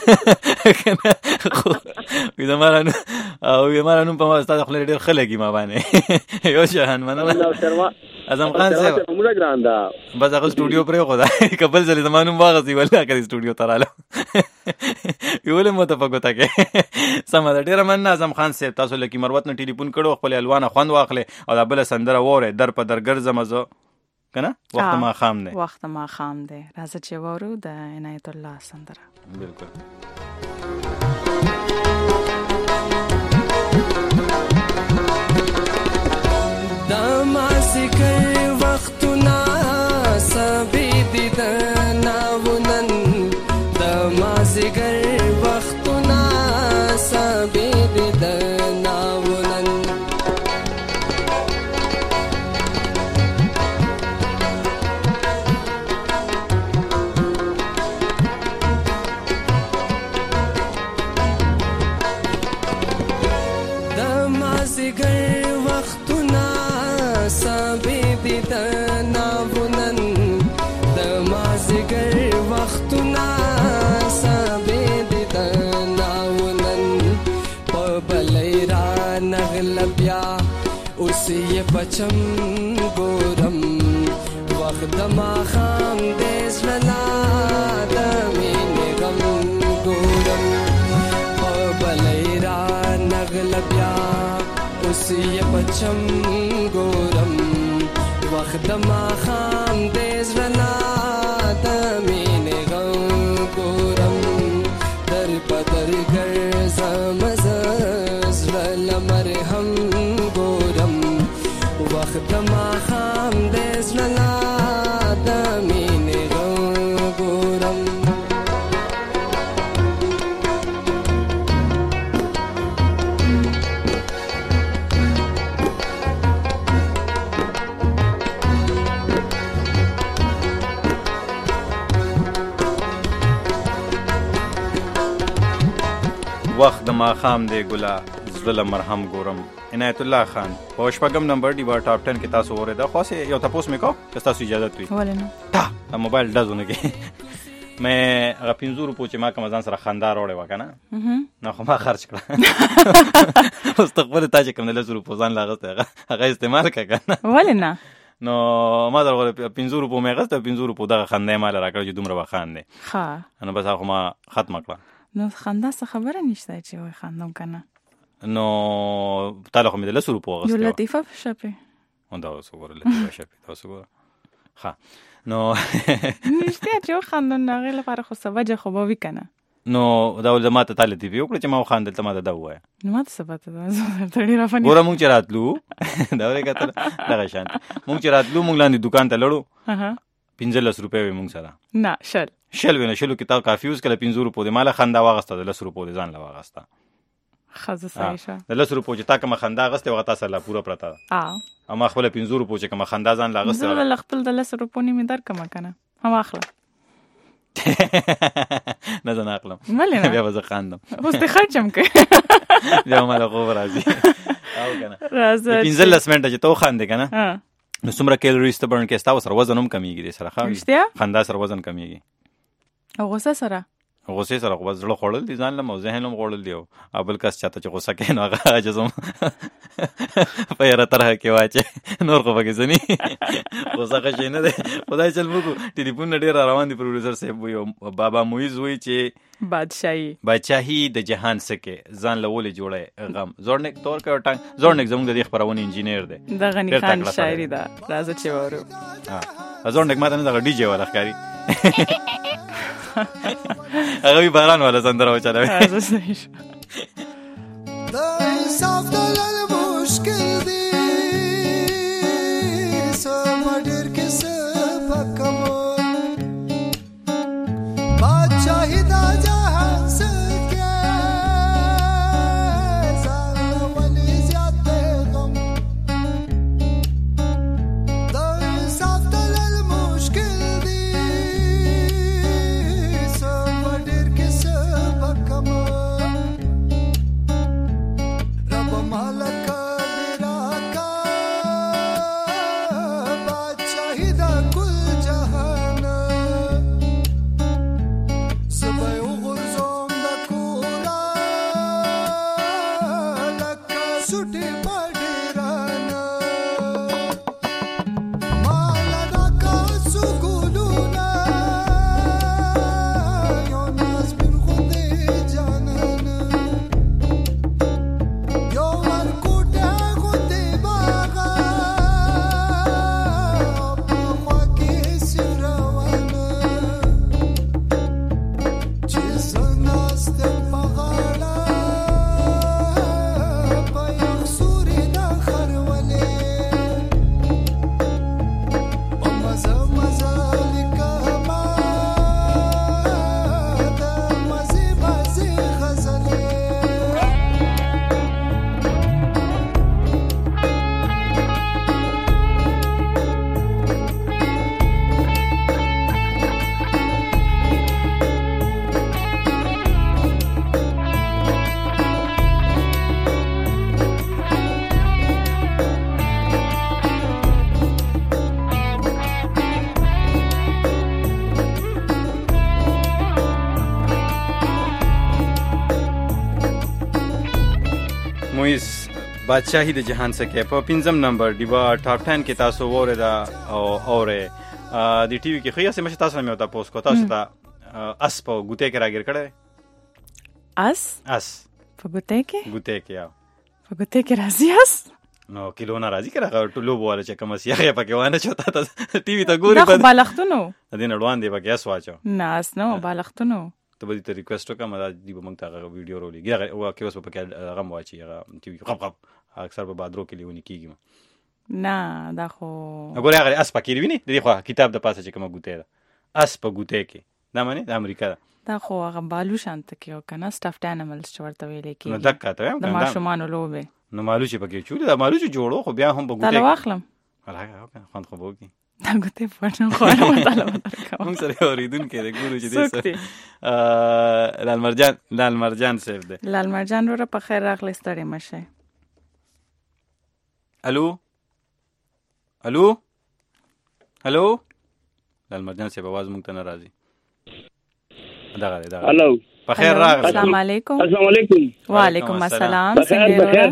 خو وي زما نو او زما نوم په ما ستا د خولې ډېر ښه لګي ما باندې یو شان مننه اعظم خان صاحب بس هغه سټوډیو پرېښوده که بل ځلې زما نوم واغځي والله که سټوډیو ته راله ولې مو ته په ګوته کې سمه ده ډېره مننه اعظم خان صاحب تاسو لکي مروت نه ټلیفون کړو خپل الوانه خوند واخلې او دا بله سندره واورئ در په در ګرځمه زه که نه وخت ماښام دی وخت ماښام دی راځه چې واورو د عنایت الله سندره بالکل د مازیګر وختونه سبې دي د ناونن د مازیګر وختونه سبې دي د ناونن د مازیګر وختونه سبې دي د ناونن د مازیګر وختونه سبې دي د ناونن په بلې را نغله بیا اوس یې بچم ګورم وخت د ماښام دی زړه د مینې غم ګورم په بلې را نغله بیا اوس یې بچم ګورم وخت د ماښام دی زړه د مینې غم ګورم در په در ګرځم زه زړه له مرهم ګورم وخت د ماښام دی زړه د مینې غم ګورم وخت د ماښام دی ګله زړه له مرهم ګورم عنایت الله خان په شپږم نمبر ډیوا ټاپ ټن کې تاسو اورېده خو یو تپوس مې کو که ستاسو اجازت وي ولې نه تا موبایل ډزونه کې مې هغه پنځه روپو چې ما کوم ځان سره خندا راوړې وه که نه نو خو ما خرچ کړه اوس ته خپلې تا چې کوم د لسو روپو ځان له اخیستی هغه استعمال کړه که نه ولې نه نو ما در پنځه روپو مې اخیستی پنځه روپو دغه خندا یې ماله راکړه چې دومره به خاندې ښه نو بس هغه خو ما ختمه کړه نو خندا څه خبره نشته چې وای خندم که نه نو تا له خو مې د لسو روپو اخیستې یو لطیفه شپې دا اوس وګوره لطیفه شپې دا اوس وګوره ښه نو نشته چې وخاندم نو هغې لپاره خو څه وجه خو به وي که نه نو دا ول ما ته تا لطیفې وکړه چې ما وخاندل ته ما ته دا ووایه نو ما ته څه پته ده زه درته ډېره فني ګوره مونږ چې راتلو دا ورې کتل دغه شان مونږ چې راتلو مونږ لاندې دکان ته لړو پنځلس روپۍ وې مونږ سره نه شل شل وې نه شلو کې تا کافي اوس کله پنځه روپو دی ما له خندا واغسته د لس روپو دی ځان له واغسته ښه زه صحیح شه د لس روپو چې تا کومه خندا اغستې وه تا سره لا پوره پرته ده او ما خپله پنځه روپو چې کومه خندا ځان له اغستې زه له خپل د لس روپو نیمې درکړمه که نه هم اخله نه زه نه اخلم ولې نه بیا به زه خاندم اوس دې خرچ هم کوې بیا ما له خوب راځي او که نه راځه پنځلس منټه چې ته وخاندې که نه نو څومره کیلوریز ته برن کې ستا ورسره وزن هم کمیږي دې سره ښه خندا سره وزن کمیږي او غوسه سره غوسې سره خو بس زړه خوړل دي ځان لم او ذهن هم خوړل دي او بل کس چاته چې غوسه کوي نو هغه عاجز هم په یاره طرحه کې واچې نور خو پکې څه نه غوسه ښه شی نه دی خدای چل وکړو ټلیفون نه ډېر را روان دي پروډیوسر صاحب وایي او بابا مویز وایي چې بادشاهي بادشاهي د جهان سکې ځان له ولې جوړی غم زورنک تور کوي ټنګ زورنک زموږ د دې خپرونې انجینیر دی د غني خان شاعري ده راځه چې واورو زورنک ما ته نه دغه ډي جې والا ښکاري هغه وی باران والا سندره وچلوي د انصاف دلل مشکل دی سم ډیر کې څه پکمو بادشاہي دا جهان سکه ځان ولې زیات غم د انصاف دلل مشکل دی سم ډیر کې څه پکمو مویس بادشاہی د جهان سکه په پنځم نمبر دیوا ټاپ ټن کې تاسو وره دا او اوره د ټي وي کې خو یې سم تاسو مې وتا پوسټ کو تاسو ته اس په ګوته کې راګر کړه اس اس په ګوته کې ګوته کې یا په ګوته کې راځي اس نو کیلو نه راځي کړه ټولو بواله چې کوم سیاغه پکې وانه چوتا ته ټي وي ته ګوري په بالښتونو دین اډوان دی پکې اس واچو نه اس نو بالښتونو ته به دې ریکوست وکم دا دی به مونږ ته ویډیو رولېږي او کې اوس په کې غم واچي هغه ټي وي غب غب اکثر په بادرو کې لیونی کیږي نه دا خو وګوره هغه اس پکې ویني د خو کتاب د پاسه چې کومه ګوته ده اس په ګوته کې دا معنی د امریکا دا خو هغه بالو شانت کې او کنه سټافډ انیملز چورته ویلې کې نو دک کاته د ماشومان لوبه نو مالو چې پکې چولې دا مالو چې جوړو خو بیا هم په ګوته دا واخلم هغه خوند خو بوګي دا ګوته پټنو خو نه تعالی موږ سره اوریدونکو د ګورو چې دې لال مرجان لال مرجان سیف ده لال مرجان ورته په خیر راغلی ستړي مشه الو الو الو لال مرجان سیف आवाज مونږ ته ناراضي دا غره دا الو په خیر راغلی السلام علیکم السلام علیکم وعلیکم السلام څنګه بخیر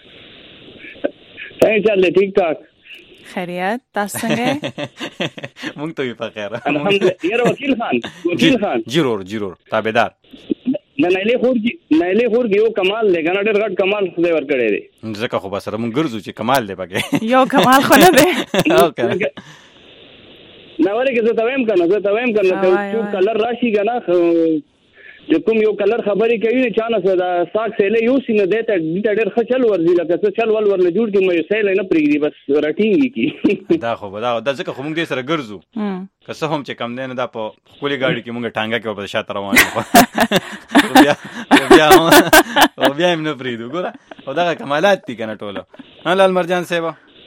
څنګه چل ټیک ټاک خیریت تاسو څنګه مونږ ته په خیر الحمدلله یاره وکیل خان وکیل خان جرور جرور تابعدار نه نه له خور کې نه له خور کې یو کمال دی کنه ډېر غټ کمال خدای ور کړی دی ځکه خو بس مونږ ګرځو چې کمال دی پکې یو کمال خو نه دی نه ورګه زه ته وایم کنه زه ته وایم کنه چې کلر راشي کنه چې کوم یو کلر خبرې کوي نه چانه سره ساک سیله یو سینه دیته ډېر ښه چل ورځي لکه څه چل ول ورنه جوړ کې مې سیله نه پریږدي بس راټینګي کی دا خو دا د ځکه خو موږ دې سره ګرځو که څه هم چې کم دی نه دا په خولي گاډي کې موږ ټانګه کې په شاته روان یو بیا بیا او بیا هم نه پریږدو ګوره او دا کمالات دي کنه ټوله لال مرجان صاحب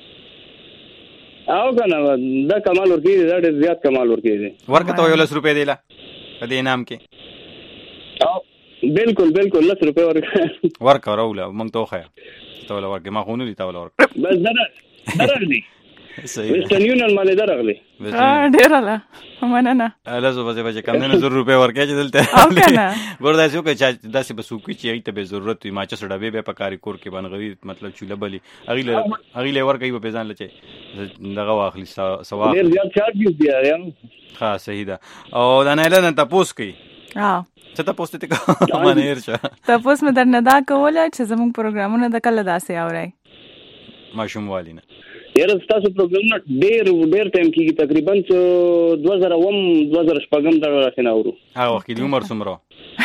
او کنه دا کمال ورکی دا ډېر زیات کمال ورکی دي ورکه ته یو لس روپے دیلا په دې انعام کې بالکل بالکل لس روپے ورکه ورکه راوله مونږ ته خو ته ولا ورکه ما خو نه دي تا ولا ورکه بس دا درغلی صحیح ویسټرن یونین باندې درغلی ا ډیر لا مننه اله زو بس بچ کم نه زر روپے ورکه چې دلته او کنه ګوردا شو کې داسې بسوکی چې ایته به ضرورت وي ما چې سړه به په کاری کور کې بنغوي مطلب چوله بلی اغیله اغیله ورکه یو په ځان لچې دغه واخلی سوا ډیر زیات چارجز دی یم ها صحیح ده او دا نه لاله تاسو کوي ها څه تاسو ته کومه نه ارچا تاسو مې درنه دا کوله چې زموږ پروګرامونه د کله داسې اوري ماشوم والینا یاره تاسو پروګرامونه ډېر ډېر ټایم کېږي تقریبا دوه زره اووم دوه زره شپږم دا راځي نو هغه وخت د عمر څومره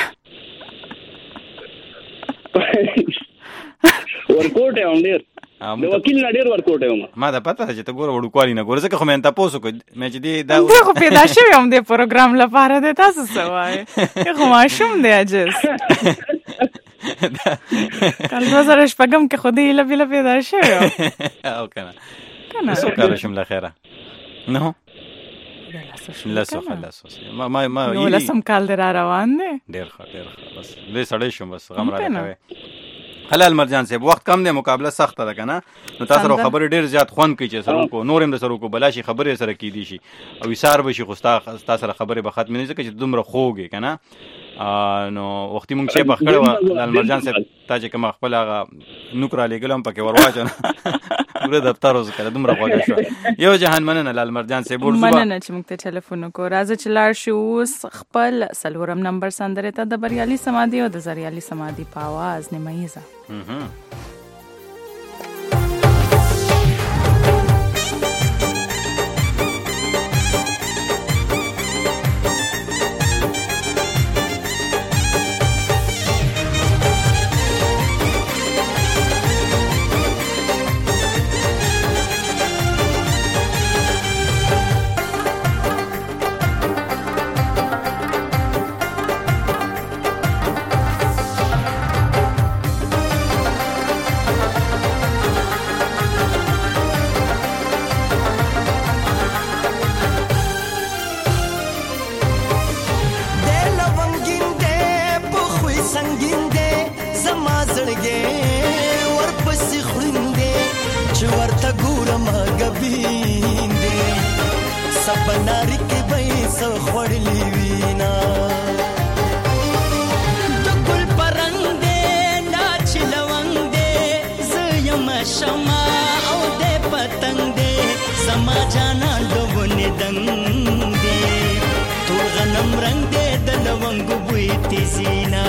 ورکوټ یې ډېر د وکیل نه ډېر ورکوټ یم ما دا پته چې ته ګوره وړو کوالي نه ګوره ځکه خو مې تاسو کو مې چې دی دا خو پیدا شوی هم د پروګرام لپاره د تاسو سوای خو ماشوم دی اجز کله دوه زره شپږم کې خو دې لبي لبي پیدا شوی او کنه کنه څو کار شم له خیره نو لاسو خلاص ما ما ما نو لاسم کال در روان دی ډېر ښه ډېر ښه بس لې سړی شم بس غم را کوي حلال مرجان صاحب وخت کم دی مقابله سخت ده کنه نو تاسو سره خبرې ډېر زیات خوند کوي چې سره کو نورم د سره کو بلاشي خبرې سره کی دي شي او وسار به شي خو تاسو سره خبرې به ختم نه ځکه چې دومره خوږي کنه نو وختي مونږ چې په خړو حلال مرجان صاحب تا چې کوم خپل هغه نوکر علی ګلم پکې ورواچنه ګوره دفتر اوس کړه دومره خوږه شو یو جهان مننه حلال مرجان صاحب ورزو مننه چې موږ ته ټلیفون وکړو راځه چې لاړ شو خپل سلورم نمبر سندره ته د بریالي سمادي او د زریالي سمادي په आवाज نیمایزه د ګل پرنګ دې لا چلوان دې زما جانا لونه دنګ دی تور غنم رنگ دی د لونګ بوی تیزینا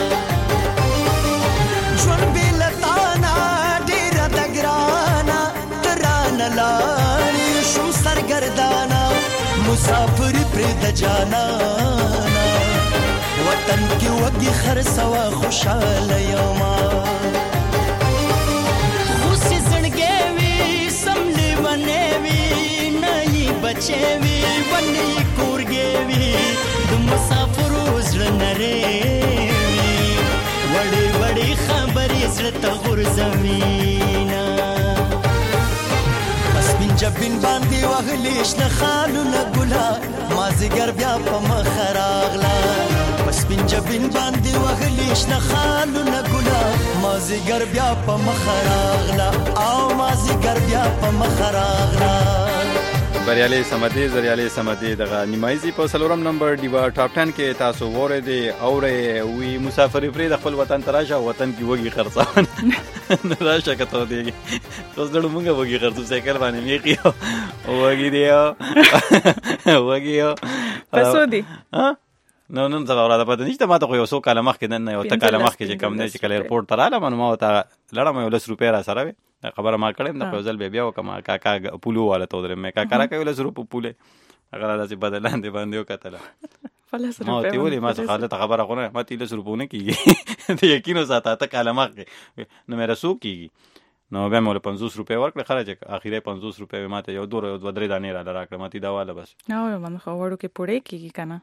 ژوند بلتانا ډیر د ګرانا ترانه لاړې شم سرګردانا مسافر پر د جانانا وطن کې وږي خرڅوا خوشاله یما خوشي زړګې وي سملي ونه وي نه بچي وي ونه کورګې وي د مسافر زړه نری وي وړي وړي خبرې زړه ته غورځوينا جبین باندې وغلیش نه خالو نه ګلا مازیګر بیا په مخ راغلا پس پین جبین باندې وغلیش نه خالو نه ګلا مازیګر بیا په مخ راغلا او مازیګر بیا په مخ راغلا بریالي سمدي زریالي سمدي دغه نیمایزي په سلورم نمبر دیوا ټاپ ټن کې تاسو وره دي اوره وی مسافر پرې د خپل وطن تراشه وطن کې وږي خرڅون راشه کته دیږي اوس دړو مونږه وږي خرڅو سایکل باندې میقیو وږي دی وږي پسو دي ها نو نن څنګه اوراده پته نشته ما ته خو یو څو کاله مخکې نن یو ته کاله مخکې چې کم نه چې کله ایرپورټ ته رااله ما ما ته لړم یو لس روپۍ را سره وي خبره ما کړم د خپل ځل بیا وکم کاکا پولو والا ته درم مې کاکا را کوي لس روپۍ پوله هغه داسې بدلاندې باندې وکتله فلس روپۍ ما ته ولې ما څه حالت خبره غونه ما ته لس روپۍ نه کیږي ته یقین وساته ته کاله مخکې نو مې رسو کیږي نو بیا مول پنځوس روپۍ ورکړه خرج اخیری پنځوس روپۍ ما ته یو دوه یو درې دانې را راکړه ما ته دا والا بس نو من خو وړو کې پوره کیږي کنه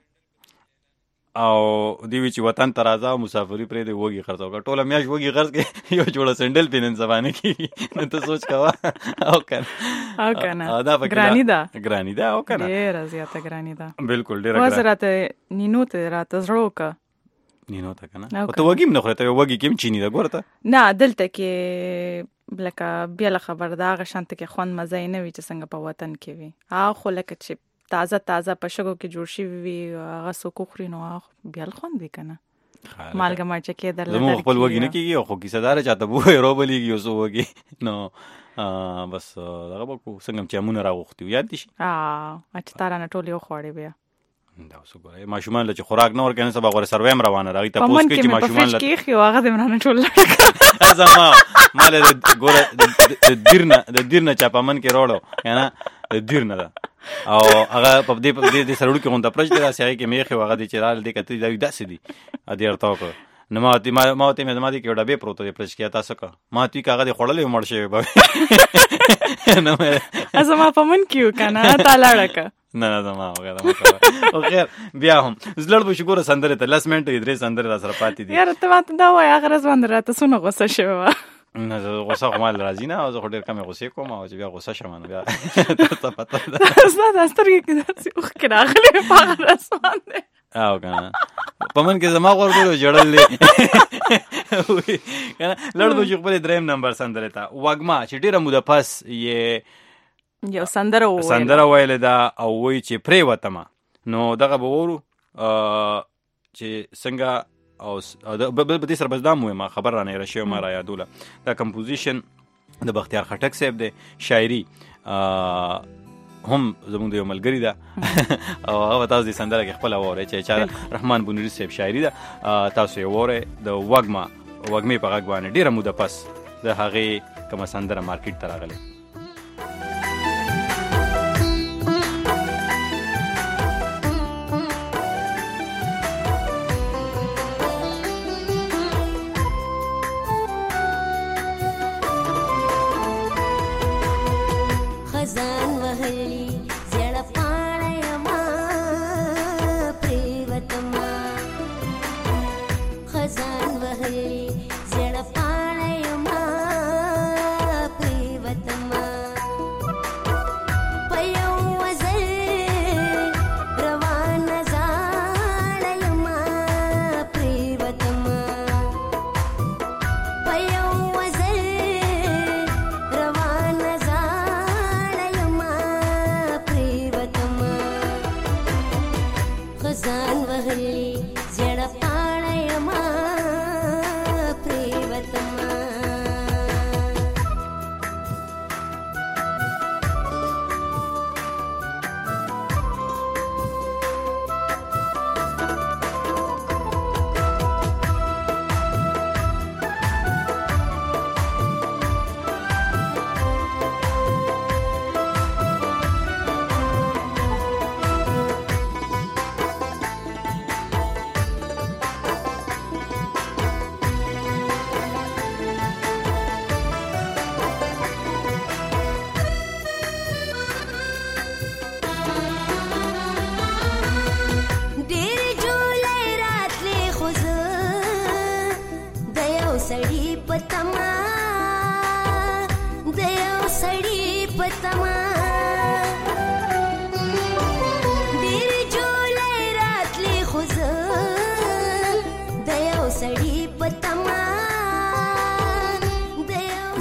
او دیوی چې وطن ته راځه مسافري پرې دی وږي خرڅ وکړه ټوله میاش وږي خرڅ کې یو جوړه سندل پینن زبانه کې نو ته سوچ کوا او کنه او کنه ګرانی ده ګرانی ده او کنه ډیر زیاته ګرانی ده بالکل ډیر ګرانی وزراته نینو ته راته زړوکه نینو ته کنه او ته وږي نه خورته وږي کېم چینی ده ګورته نه دلته کې بلکه بیا له خبر دا غشنت کې خوان مزه نه وي چې څنګه په وطن کې وي ها خو لکه چې تازه تازه په شګو کې جوړ شي وي هغه سو کوخري نو بیا خوند وی کنه مالګه مرچ کې در لږ زموږ خپل وږي نه کیږي خو کیسه دار چاته بو روبلېږي اوس وږي نو بس هغه به څنګه چې مونږ راغوختي یاد دي شي ا اچ تارا نه ټول یو خوړې بیا دا اوس ګورې ماشومان له خوراک نه ورکنه سبا غوړ سرویم روانه راغی ته پوس کې چې ماشومان له کې خو هغه دې مرانه ټول لړک ازما مال د ګوره د دیرنه د دیرنه چاپمن کې روړو کنه د دیرنه دا او هغه په دې په دې سرړو کې غونډه پرځ درا سیاي کې میخه هغه دې چرال دې کتې دا داسې دي ا دې ارتاو کو نو ما ته ما ته مې دمادي کې وډه به پروت دې پرځ کې تاسو کا ما ته هغه دې خړلې مړ شي به نو ازما په من کیو کنه تا لړک نه نه زما وګړه او خیر بیا هم زلړ به شکر سندره ته لاس منټ درې سندره را سره پاتې دي یار ته ماته دا وای هغه رزوند راته سونه غوسه شوه نه زه غوسه کوم راځي نه زه ډېر کم غوسه کوم او بیا غوسه شمه بیا ته پته ده زما د سترګې کې داسې اوخ کې راغلي په هغه رسوند او کنه پمن کې زما ورغلو جوړلې وي کنه لړ به خپل دریم نمبر سندره تا وګما چې ډیره موده پس یې یو سندره وایله سندره وایله دا او وای چې پرې وتما نو دغه به ورو چې څنګه او د دې سره بس دا مهمه خبر را نه راشي ما را یادوله دا کمپوزیشن د بختیار خټک صاحب دی شاعري هم زموږ د یو ملګري ده او هغه تاسو د سندره کې خپل وره چې چا رحمان بنوري صاحب شاعري ده تاسو یې وره د وګما وګمې په غږ باندې ډیره موده پس د هغې کومه سندره مارکیټ ته راغله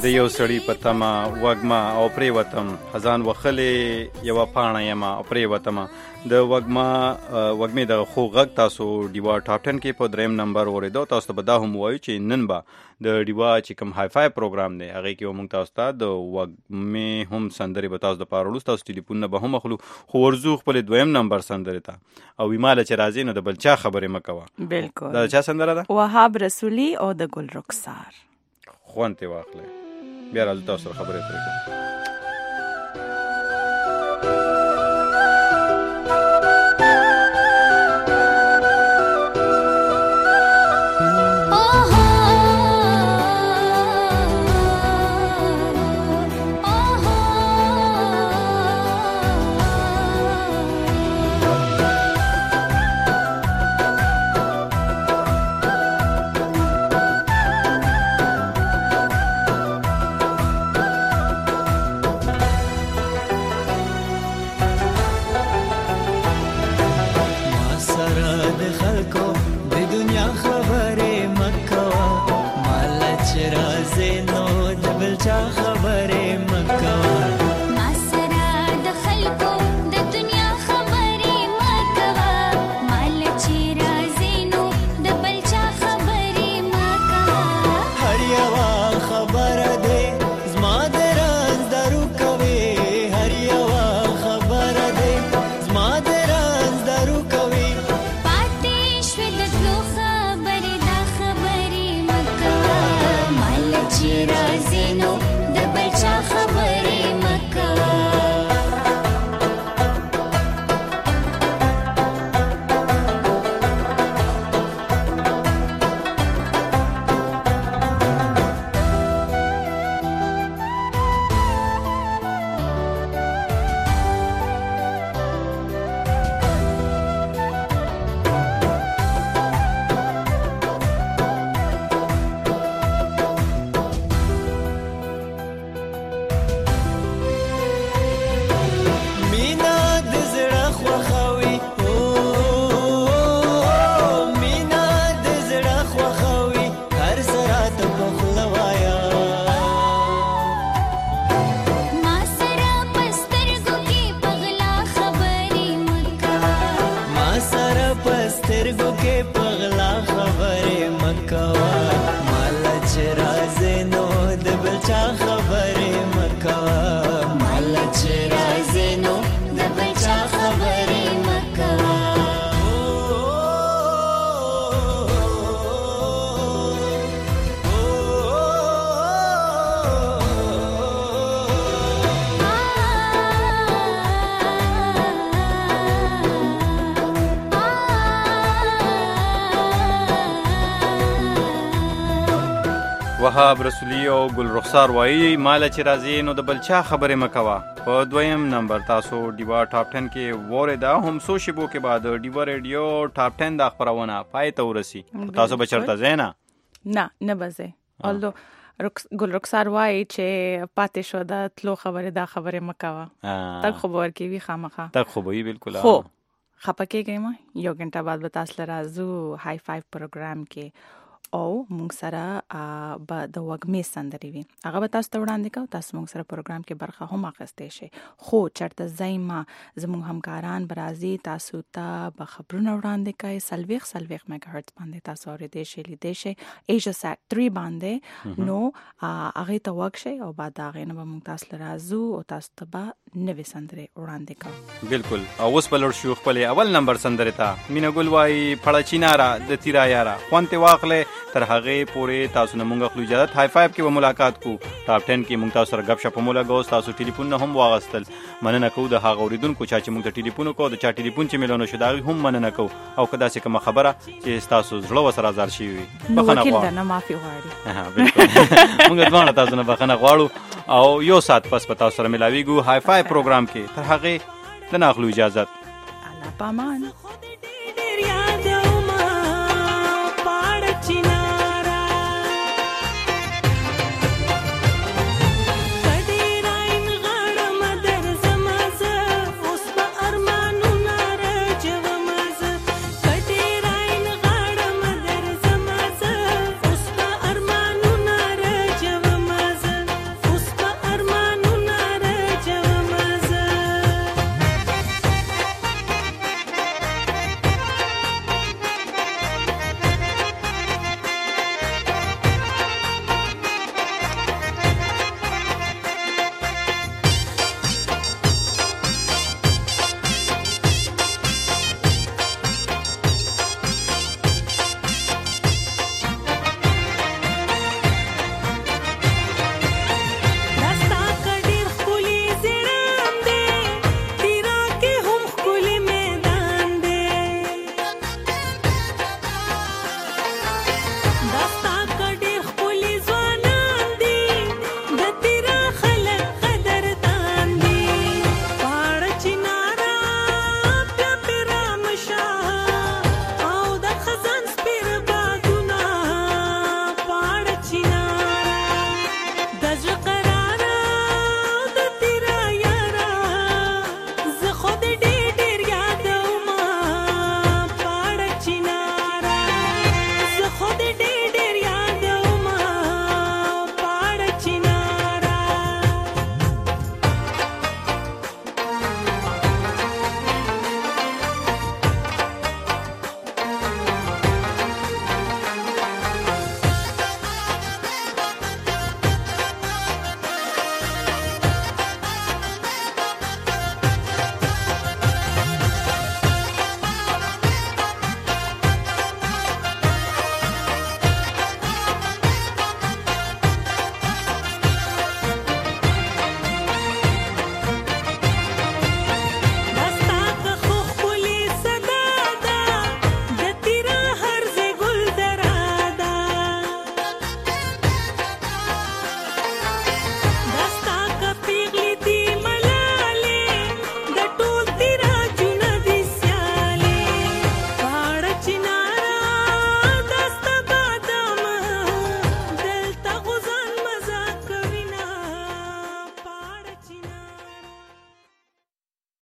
د یو سړی په تمه وږمه او پرې وتم خزان وخلې یوه پاڼه یمه او پرې وتمه د وږمه وږمې د خو غږ تاسو ډیوا ټاپ ټن کې په دریم نمبر اورېدو. تاسو ته به دا هم ووایو چې نن به د ډیوا چې کوم های فای پروګرام دی هغې کې به موږ تاسو ته د وږمې هم سندرې به تاسو دپاره وړو. تاسو ټلیفونونه به هم اخلو خو ورځو خپلې دویم نمبر سندرې ته او ویماله چې راځي نو د بل چا خبرې مه کوه. بلکل دا د چا سندره ده؟ وهاب رسولي او د ګل رخسار. خوند ترې واخلئ بیا راځو تاسو سره خبرې پرې کوو. وهاب رسولي او ګل رخسار وایي ماله چې راځي نو د بل چا خبرې مه کوه. په دویم نمبر تاسو ډیوا ټاپ ټن کې واورېده هم څو شیبو کې بعد ډیوا ریډیو ټاپ ټن دا خپرونه پای ته ورسي. تاسو به چېرته ځئ نه نه نه به ځئ. although ګل رخسار وایي چې پاتې شو د تلو خبرې دا خبرې مه کوه. تګ خو به ورکوي خامخا تګ خو به وي بلکل. خو خفه کېږئ مه. یو ګنټه بعد به تاسو له راځو های فایو پروګرام کې او موږ سره به د وږمې سندرې وي هغه به تاسو ته وړاندې کوو. تاسو موږ سره پروګرام کې برخه هم اخیستی شئ. خو چېرته ځئ مه. زموږ همکاران به راځي تاسو ته به خبرونه وړاندې کوي. څلوېښت څلوېښت میګا هرټز باندې تاسو اورېدی شئ لیدی شئ ایشیا سات درې باندې. نو هغې ته وږ شئ او بعد د هغې نه به موږ تاسو له راځو او تاسو ته به نوې سندرې وړاندې کوو. بلکل. او اوس به لوړ شو خپلې اول نمبر سندرې ته. مینه ګل وایي پړه چیناره د تیرا یاره خوند ترې واخلئ. تر هغې پورې تاسو نه مونږ اخلو اجازت. های فایو کې به ملاقات کو. ټاپ ټن کې مونږ تاسو سره ګپ شپ هم ولګو. تاسو ټلیفونونه هم واغستل. مننه کوو د هغه اورېدونکو چا چې مونږ ته ټلیفون وکړو. د چا ټلیفون چې میلونه شو د هغې هم مننه کوو. او که داسې کومه خبره چې ستاسو زړه ورسره ازار شوي وي بخښنه غواړو. نه معافي غواړي. بلکل. مونږ دواړه تاسو نه بخښنه غواړو او یو ساعت پس به تاسو سره میلاویږو های فای پروګرام کې. تر هغې د نه اخلو اجازت. الله پامان.